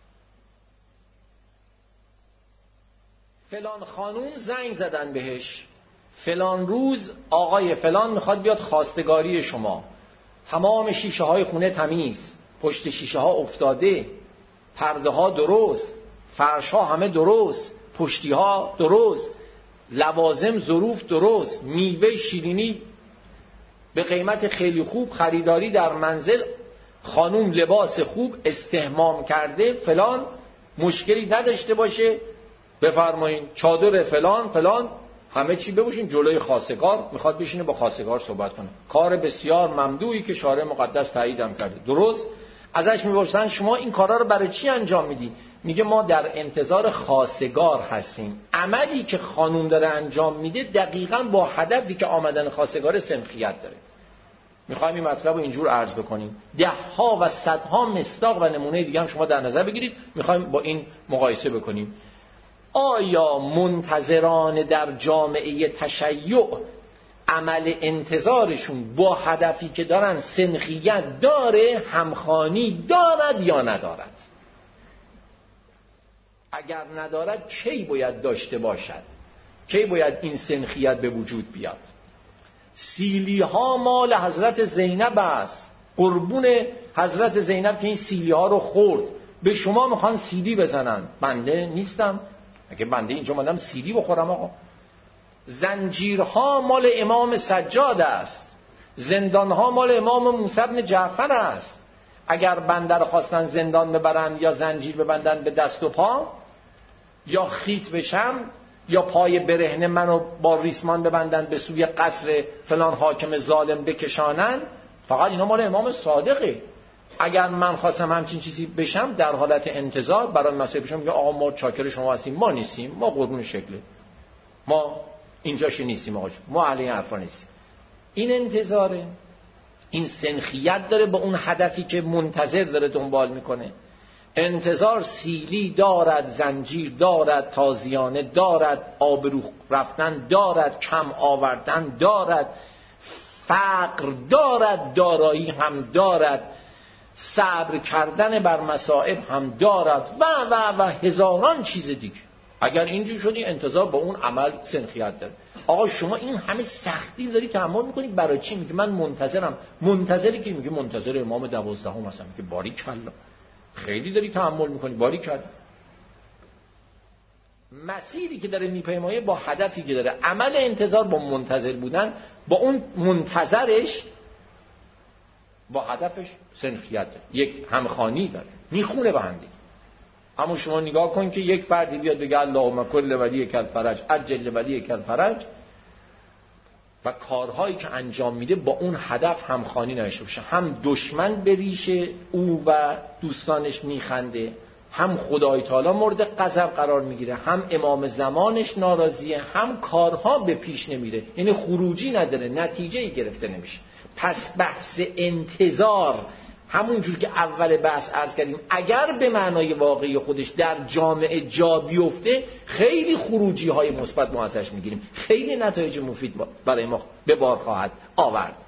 فلان خانوم زنگ زدن بهش، فلان روز آقای فلان میخواد بیاد خواستگاری شما. تمام شیشه های خونه تمیز، پشت شیشه ها افتاده، پرده ها درست، فرش ها همه درست، پشتی ها درست، لوازم ظروف درست، میوه شیرینی به قیمت خیلی خوب، خریداری در منزل، خانوم لباس خوب استحمام کرده، فلان مشکلی نداشته باشه، بفرمایین چادر فلان فلان همه چی ببوشین جلوی خواستگار، میخواد بشینه با خواستگار صحبت کنه. کار بسیار ممدوحی که شارع مقدس تاییدم کرده. درست ازش میپرسن شما این کارا رو برای چی انجام میدی؟ میگه ما در انتظار خواستگار هستیم. عملی که خانوم داره انجام میده دقیقاً با هدفی که آمدن خواستگار سنخیت داره. میخوایم این مطلب رو اینجور عرض بکنیم. ده‌ها و صدها مصداق و نمونه دیگه هم شما در نظر بگیرید. میخوایم با این مقایسه بکنیم. آیا منتظران در جامعه تشیع عمل انتظارشون با هدفی که دارن سنخیت داره، همخوانی دارد یا ندارد؟ اگر ندارد کی باید داشته باشد؟ کی باید این سنخیت به وجود بیاد؟ سیلی ها مال حضرت زینب است. قربون حضرت زینب که این سیلی ها رو خورد. به شما میخوان سیلی بزنن. بنده نیستم. اگه بنده اینجا مادم سیلی بخورم آقا. زنجیرها مال امام سجاد است. زندانها مال امام موسی بن جعفر است. اگر بنده رو خواستن زندان ببرن یا زنجیر ببندن به دست و پا، یا خیط بشم، یا پای برهنه منو با ریسمان ببندن به سوی قصر فلان حاکم ظالم بکشانن، فقط اینا مال امام صادقه. اگر من خواستم همچین چیزی بشم در حالت انتظار برای مسئله بشم، میگه آقا ما چاکر شما هستیم، ما نیستیم، ما قربون شکله، ما اینجاش نیستیم آقا، ما علیه حرفا نیستیم. این انتظاره، این سنخیت داره با اون هدفی که منتظر داره دنبال میکنه. انتظار سیلی دارد، زنجیر دارد، تازیانه دارد، آبرو رفتن دارد، کم آوردن دارد، فقر دارد، دارایی هم دارد، صبر کردن بر مصائب هم دارد و هزاران چیز دیگه. اگر اینجور شدی انتظار با اون عمل سنخیت داره. آقا شما این همه سختی داری تحمل میکنی برای چی؟ میگه من منتظرم. منتظری که میگه منتظر امام 12 مثلا، میگه باریکلا، خیلی داری تحمل میکنی، باریکلا. مسیری که داره میپیمایه با هدفی که داره، عمل انتظار با منتظر بودن، با اون منتظرش با هدفش سنخیت داره، یک همخوانی داره، میخونه به هم دیگه. اما شما نگاه کن که یک فردی بیاد بگه اللهم کل ولی کل فرج عجل ولی کل فرج و کارهایی که انجام میده با اون هدف همخوانی نشه باشه، هم دشمن به ریشه او و دوستانش میخنده، هم خدای تعالی مورد غضب قرار میگیره، هم امام زمانش ناراضیه، هم کارها به پیش نمیره، یعنی خروجی نداره، نتیجه‌ای گرفته نمیشه. پس بحث انتظار همون جور که اول بحث عرض کردیم اگر به معنای واقعی خودش در جامعه جا بیفته، خیلی خروجی های مثبت ما ازش میگیریم، خیلی نتایج مفید برای ما به بار خواهد آورد.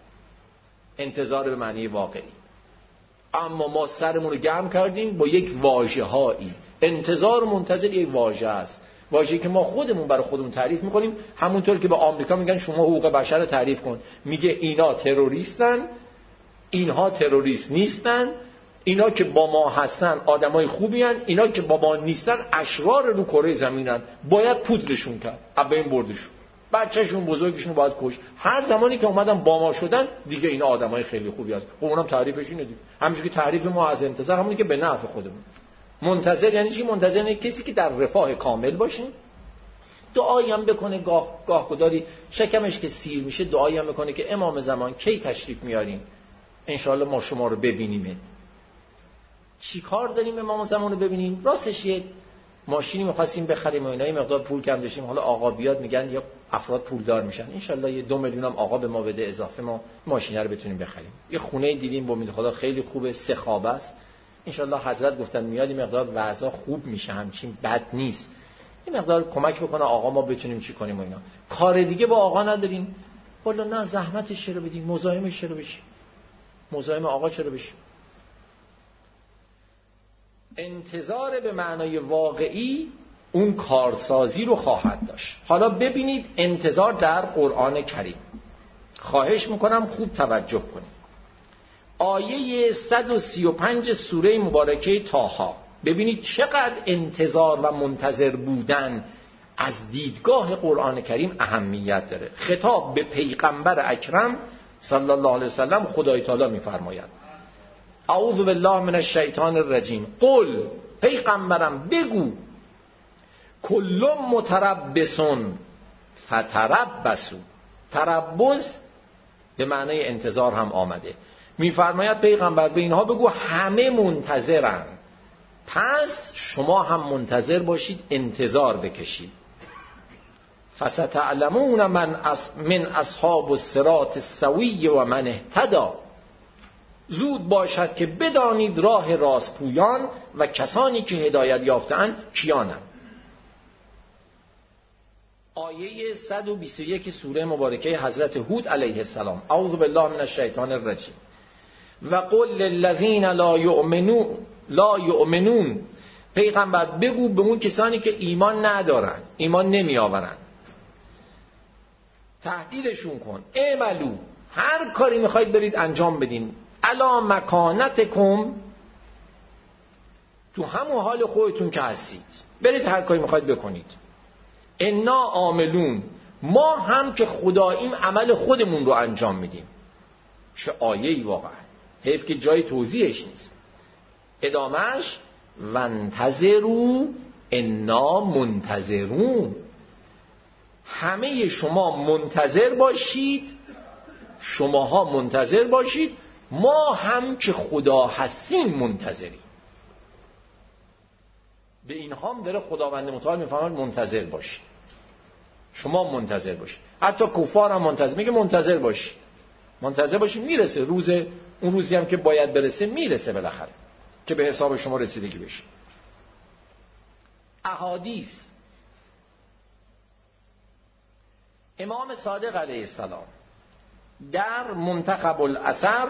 انتظار به معنی واقعی. اما ما سرمون رو گرم کردیم با یک واژه هایی. انتظار منتظر یک واژه است، واژه‌ای که ما خودمون برای خودمون تعریف میکنیم. همونطور که به آمریکا میگن شما حقوق بشر رو تعریف کن، میگه اینا تروریستن، اینها تروریست نیستن، اینا که با ما هستن آدمای خوبی هن، اینا که با ما نیستن اشرار رو کره زمینن، باید پودرشون کرد، اب این بردشون، بچه‌شون بزرگشون باید کش. هر زمانی که اومدن با ما شدن دیگه اینا آدمای خیلی خوبی هست. اونم تعریفش اینه دیگه. همونجوری که تعریف ما از انتظار همونی که به نفع خودمون. منتظر یعنی چی؟ منتظر یعنی کسی که در رفاه کامل باشه، دعایی هم بکنه، گاه گداری شکمش که سیر میشه دعایی هم بکنه که امام زمان کی تشریف میارین، انشاءالله ما شما رو ببینیمت. چی کار داریم امام زمان رو ببینیم؟ راستش یه ماشینی می‌خواستیم بخریم و اینا، یه مقدار پول کم داشتیم، حالا آقا بیاد میگن یا افراد پولدار میشن، انشاءالله یه 2 میلیون هم آقا به ما بده اضافه، ما ماشین رو بتونیم بخریم. یه خونه دیدیم با امید خدا خیلی خوبه، 3 خوابه است، انشاءالله حضرت گفتن میاد این مقدار وضع خوب میشه، همچین بد نیست، یه مقدار کمک بکنه آقا ما بتونیم چی کنیم و اینا. کار دیگه با آقا نداریم، والا نه زحمتش چرا بدیم، مزاحمش چرا بشیم، مزاحم آقا چرا بشیم. انتظار به معنای واقعی اون کارسازی رو خواهد داشت. حالا ببینید انتظار در قرآن کریم، خواهش میکنم خوب توجه کنید. آیه 135 سوره مبارکه طه، ببینید چقدر انتظار و منتظر بودن از دیدگاه قرآن کریم اهمیت داره. خطاب به پیغمبر اکرم صلی الله علیه وسلم خدای تعالی میفرماید اعوذ بالله من الشیطان الرجیم قل، پیغمبرم بگو، کل متربص فتربصوا. تربص به معنای انتظار هم آمده. میفرماید پیغمبر به اینها بگو همه منتظرن، پس شما هم منتظر باشید، انتظار بکشید. فستعلمون من اصحاب الصراط السوی و من اهتدی. زود باشد که بدانید راه راستگویان و کسانی که هدایت یافته‌اند کیانند. آیه 121 سوره مبارکه حضرت هود علیه السلام. اعوذ بالله من الشیطان الرجیم. و قل للذین لا یؤمنون. پیغمبر بگو به اون کسانی که ایمان ندارن، ایمان نمی آورن، تهدیدشون کن. اعملوا، هر کاری میخواید برید انجام بدین، علی مکانتکم، تو همون حال خودتون که هستید برید هر کاری میخواید بکنید. انا عاملون، ما هم که خداییم عمل خودمون رو انجام میدیم. چه آیه‌ای واقعا، حیف که جای توضیحش نیست. ادامهش وانتظروا انا منتظرون. همه شما منتظر باشید، شماها منتظر باشید، ما هم که خدا هستیم منتظریم. به این هم داره خداوند متعال میفرماید منتظر باشید، شما منتظر باشید. حتی کفار هم منتظر، میگه منتظر باشید، منتظر باشید، میرسه روز، اون روزی هم که باید برسه میرسه بالاخره که به حساب شما رسیدگی بشه. احادیث امام صادق علیه السلام در منتخب الاثر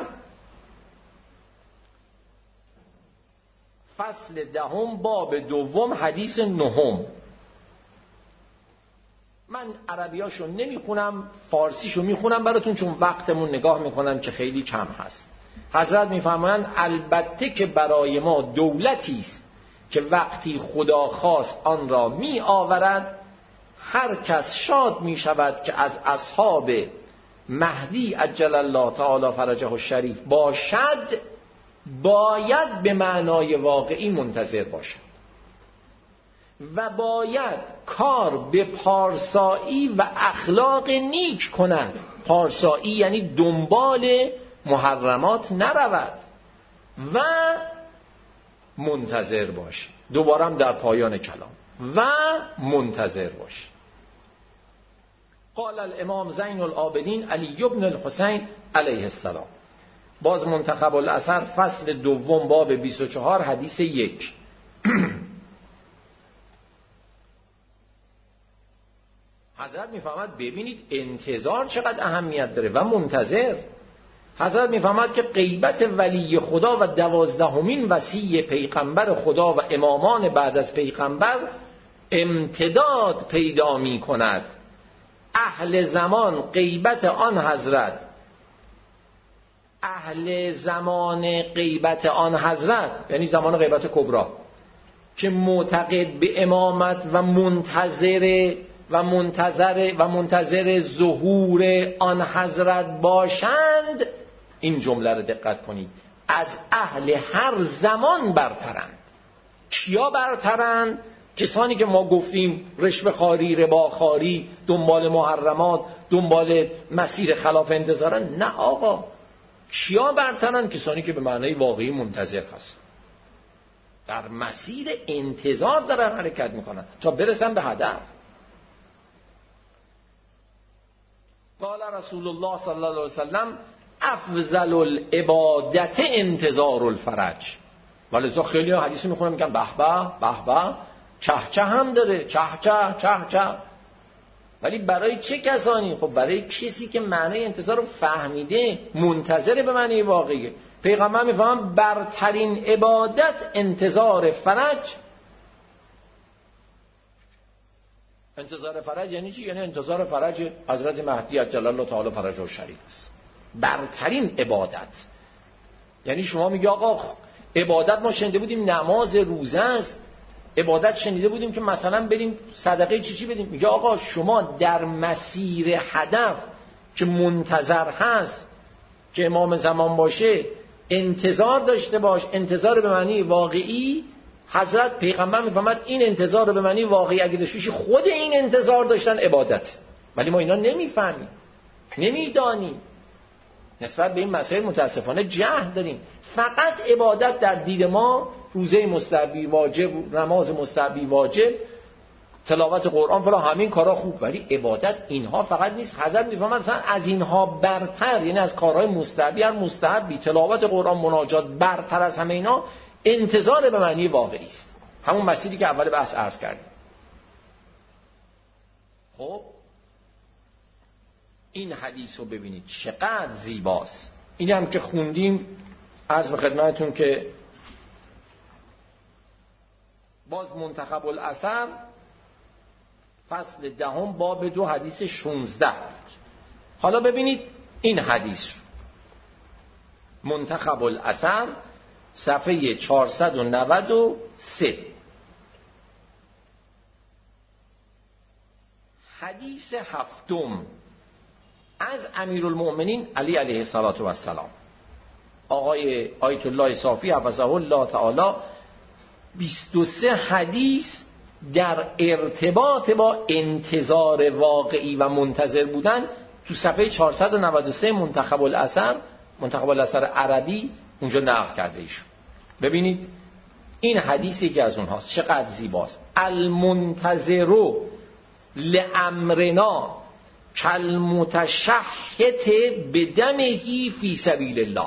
فصل 10 باب 2 حدیث 9. من عربیاشو نمیخونم، فارسیشو میخونم براتون، چون وقتمون نگاه میکنم که خیلی کم هست. حضرت میفرمایند البته که برای ما دولتی است که وقتی خدا خواست آن را می آورد، هر کس شاد می شود که از اصحاب مهدی عجل الله تعالی فرجه الشریف باشد، باید به معنای واقعی منتظر باشد و باید کار به پارسایی و اخلاق نیک کند. پارسایی یعنی دنبال محرمات نرود و منتظر باشه. دوبارم در پایان کلام و منتظر باشه. قال الامام زین العابدین علی بن الحسین علیه السلام. باز منتخب الاثر فصل 2 باب 24 حدیث 1. حضرت میفهمد ببینید انتظار چقدر اهمیت داره و منتظر. حضرت میفهمد که غیبت ولی خدا و 12مین وصی پیغمبر خدا و امامان بعد از پیغمبر امتداد پیدا می کند. اهل زمان غیبت آن حضرت، اهل زمان غیبت آن حضرت یعنی زمان غیبت کبرا که معتقد به امامت و منتظر ظهور آن حضرت باشند، این جمله رو دقت کنید، از اهل هر زمان برترند. کیا برترند؟ کسانی که ما گفتیم رشوه خواری، ربا خواری، دنبال محرمات، دنبال مسیر خلاف انتظارن. نه آقا، کیا برترند؟ کسانی که به معنای واقعی منتظر هستند، در مسیر انتظار دارن حرکت میکنن تا برسن به هدف. قال رسول الله صلی الله علیه وسلم افضل العبادت انتظار الفرج. ولذا خیلی ها حدیث میخونن میگن به به چه هم داره، چه. ولی برای چه کسانی؟ خب برای کسی که معنی انتظار رو فهمیده، منتظر به معنی واقعیه. پیغمبر میفهمن برترین عبادت انتظار فرج. انتظار فرج یعنی چی؟ یعنی انتظار فرج حضرت مهدی عجل الله تعالی فرجه الشریف است. برترین عبادت. یعنی شما میگی آقا عبادت ما شنیده بودیم نماز روزه است، عبادت شنیده بودیم که مثلا بریم صدقه چی بدیم. میگه آقا شما در مسیر هدف که منتظر هست که امام زمان باشه انتظار داشته باش. انتظار به معنی واقعی. حضرت پیغمبر میفهمد این انتظار به معنی واقعی اگه داشته خود این انتظار داشتن عبادت. ولی ما اینا نمیفهمیم، نمیدانیم. نسبت به این مسائل متاسفانه جهل داریم. فقط عبادت در دید ما روزه مستحبی واجب، نماز مستحبی واجب، تلاوت قرآن فلان، همین کارا خوب، ولی عبادت اینها فقط نیست. حضرت میفهمن مثلا از اینها برتر، یعنی از کارهای مستحبی، هر مستحبی، تلاوت قرآن، مناجات، برتر از همه اینا انتظار به معنی واقعی است. همون مسیری که اول بحث عرض کردیم. خب این حدیث رو ببینید چقدر زیباست. این هم که خوندیم عرض به خدمتتون که باز منتخب الاثر فصل 10 باب 2 حدیث 16 بود. حالا ببینید این حدیث منتخب الاثر صفحه 493 حدیث هفتم از امیرالمؤمنین علی علیه السلام. آقای آیت الله صافی حفظه الله تعالی 23 حدیث در ارتباط با انتظار واقعی و منتظر بودن تو صفحه 493 منتخب الاثر عربی اونجا نقل کرده ایشون. ببینید این حدیثی که از اونهاست چقدر زیباست. المنتظر لامرنا کالمتشحت بدمه فی سبیل الله.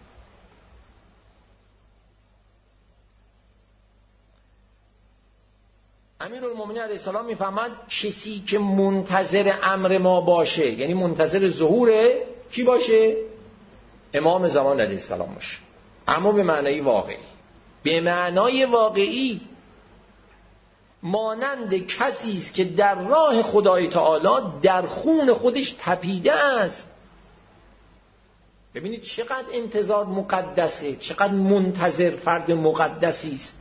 امیرالمومنین علیه السلام میفهمد کسی که منتظر امر ما باشه، یعنی منتظر ظهور کی باشه؟ امام زمان علیه السلام باشه، اما به معنای واقعی. به معنای واقعی مانند کسی است که در راه خدای تعالی در خون خودش تپیده است. ببینید چقدر انتظار مقدسه، چقدر منتظر فرد مقدسی است،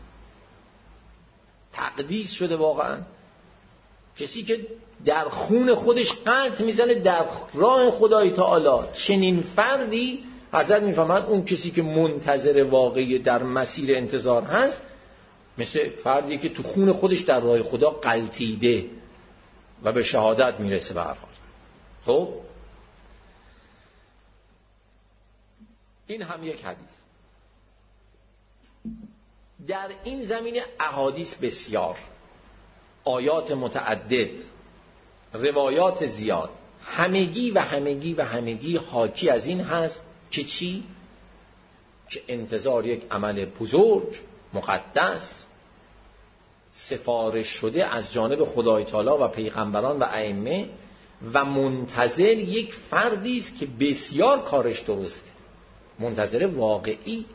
تقدیس شده واقعا. کسی که در خون خودش قلط میزنه در راه خدای تعالی، چنین فردی حضرت میفهمد اون کسی که منتظر واقعی در مسیر انتظار هست مثل فردی که تو خون خودش در راه خدا قلتیده و به شهادت میرسه به هر حال. خب این هم یک حدیث. در این زمینه احادیث بسیار، آیات متعدد، روایات زیاد، همگی حاکی از این هست که چی؟ که انتظار یک عمل بزرگ مقدس سفارش شده از جانب خدای تعالی و پیغمبران و ائمه و منتظر یک فردی است که بسیار کارش درسته، منتظر واقعی.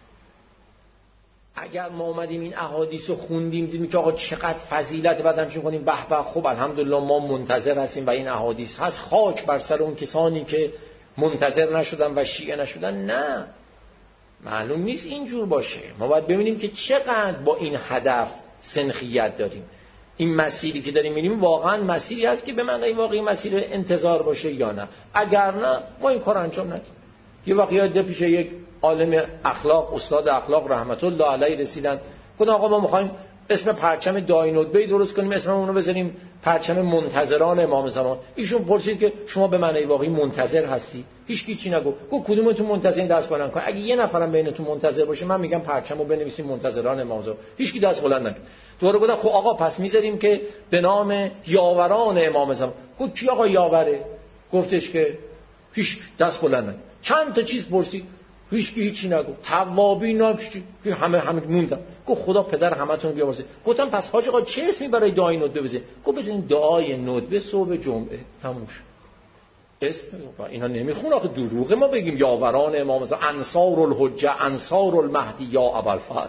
اگر ما اومدیم این احادیث رو خوندیم دیدیم که آقا چقدر فضیلت، بعد همچین کنیم به به خب الحمدلله ما منتظر هستیم و این احادیث هست، خاک بر سر اون کسانی که منتظر نشدن و شیعه نشدن. نه، معلوم نیست اینجور باشه. ما باید ببینیم که چقدر با این هدف سنخیت داریم، این مسیری که داریم میریم واقعا مسیری هست که به معنای واقعی مسیر انتظار باشه یا نه. اگر نه ما این کار انجام ندیم. یه وقت یاد پیش یک عالم اخلاق، استاد اخلاق رحمت الله علیه رسیدن، گفتن آقا ما میخوایم اسم پرچم داعی ندبه درست کنیم، اسممون رو بذاریم پرچم منتظران امام زمان. ایشون پرسید که شما به معنای واقعی منتظر هستی؟ هیچ کی چی نگو. گفت کدومتون منتظرین دست بلند کن؟ اگه یه نفرم بینتون منتظر باشه من میگم پرچمو بنویسیم منتظران امام زمان. هیچ کی دست بلند نکرد. دوباره گفتن خب آقا پس میذاریم که به نام یاوران امام زمان. گفت کی آقا یاوره؟ گفتش که هیچ دست بلند نکرد. چند تا چیز پرسید، هیچی نگو. توابین همه موندن. گفت خدا پدر همتون بیامرزه. گفتم پس حاج آقا چه اسمی برای داعی ندبه بزنیم؟ گفت بزنین داعی ندبه صبح جمعه، تموم شد. اسم اینا نمیخونه آخه، دروغه ما بگیم یاوران امام زمان، انصار الحجه، انصار المهدی یا ابوالفضل.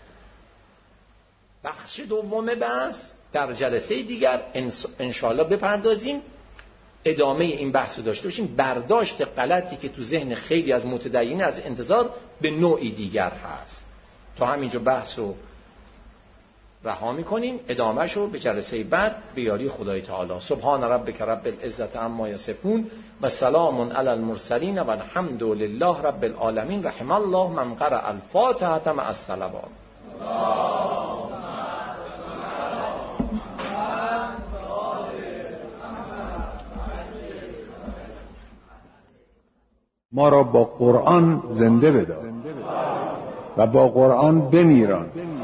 بخش دوم بحث در جلسه دیگر انشاءالله بپردازیم، ادامه این بحث رو داشته باشیم. برداشت غلطی که تو ذهن خیلی از متدینین از انتظار به نوعی دیگر هست. تا همینجا بحث رو رها می‌کنیم، ادامهش رو به جلسه بعد به یاری خدای تعالی. سبحان ربک رب العزة عما یصفون و سلام علی المرسلین و الحمد لله رب العالمین. رحم الله من قرأ الفاتحة مع الصلوات. ما را با قرآن زنده بدار و با قرآن بمیران.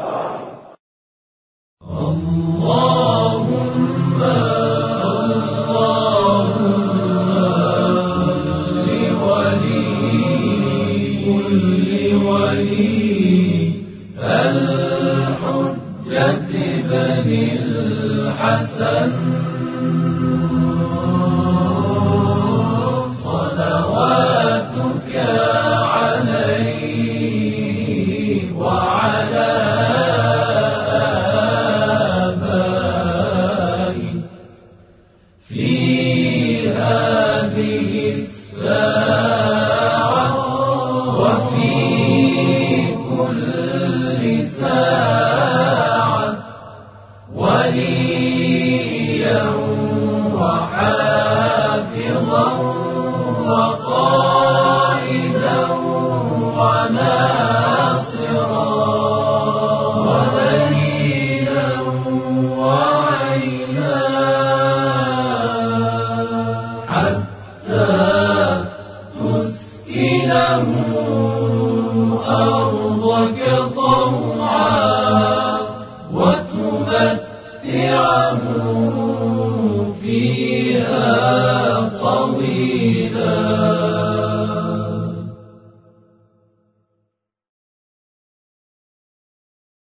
الحجة بن الحسن صلواتك عليه وعلى آبائه في هذه الساعة وفي كل ساعة وليا وحافظا وقائدا وناصرا ودليلا وعينا حتى تسكنه أرضك طوعا وتمتعه فيها طويلا.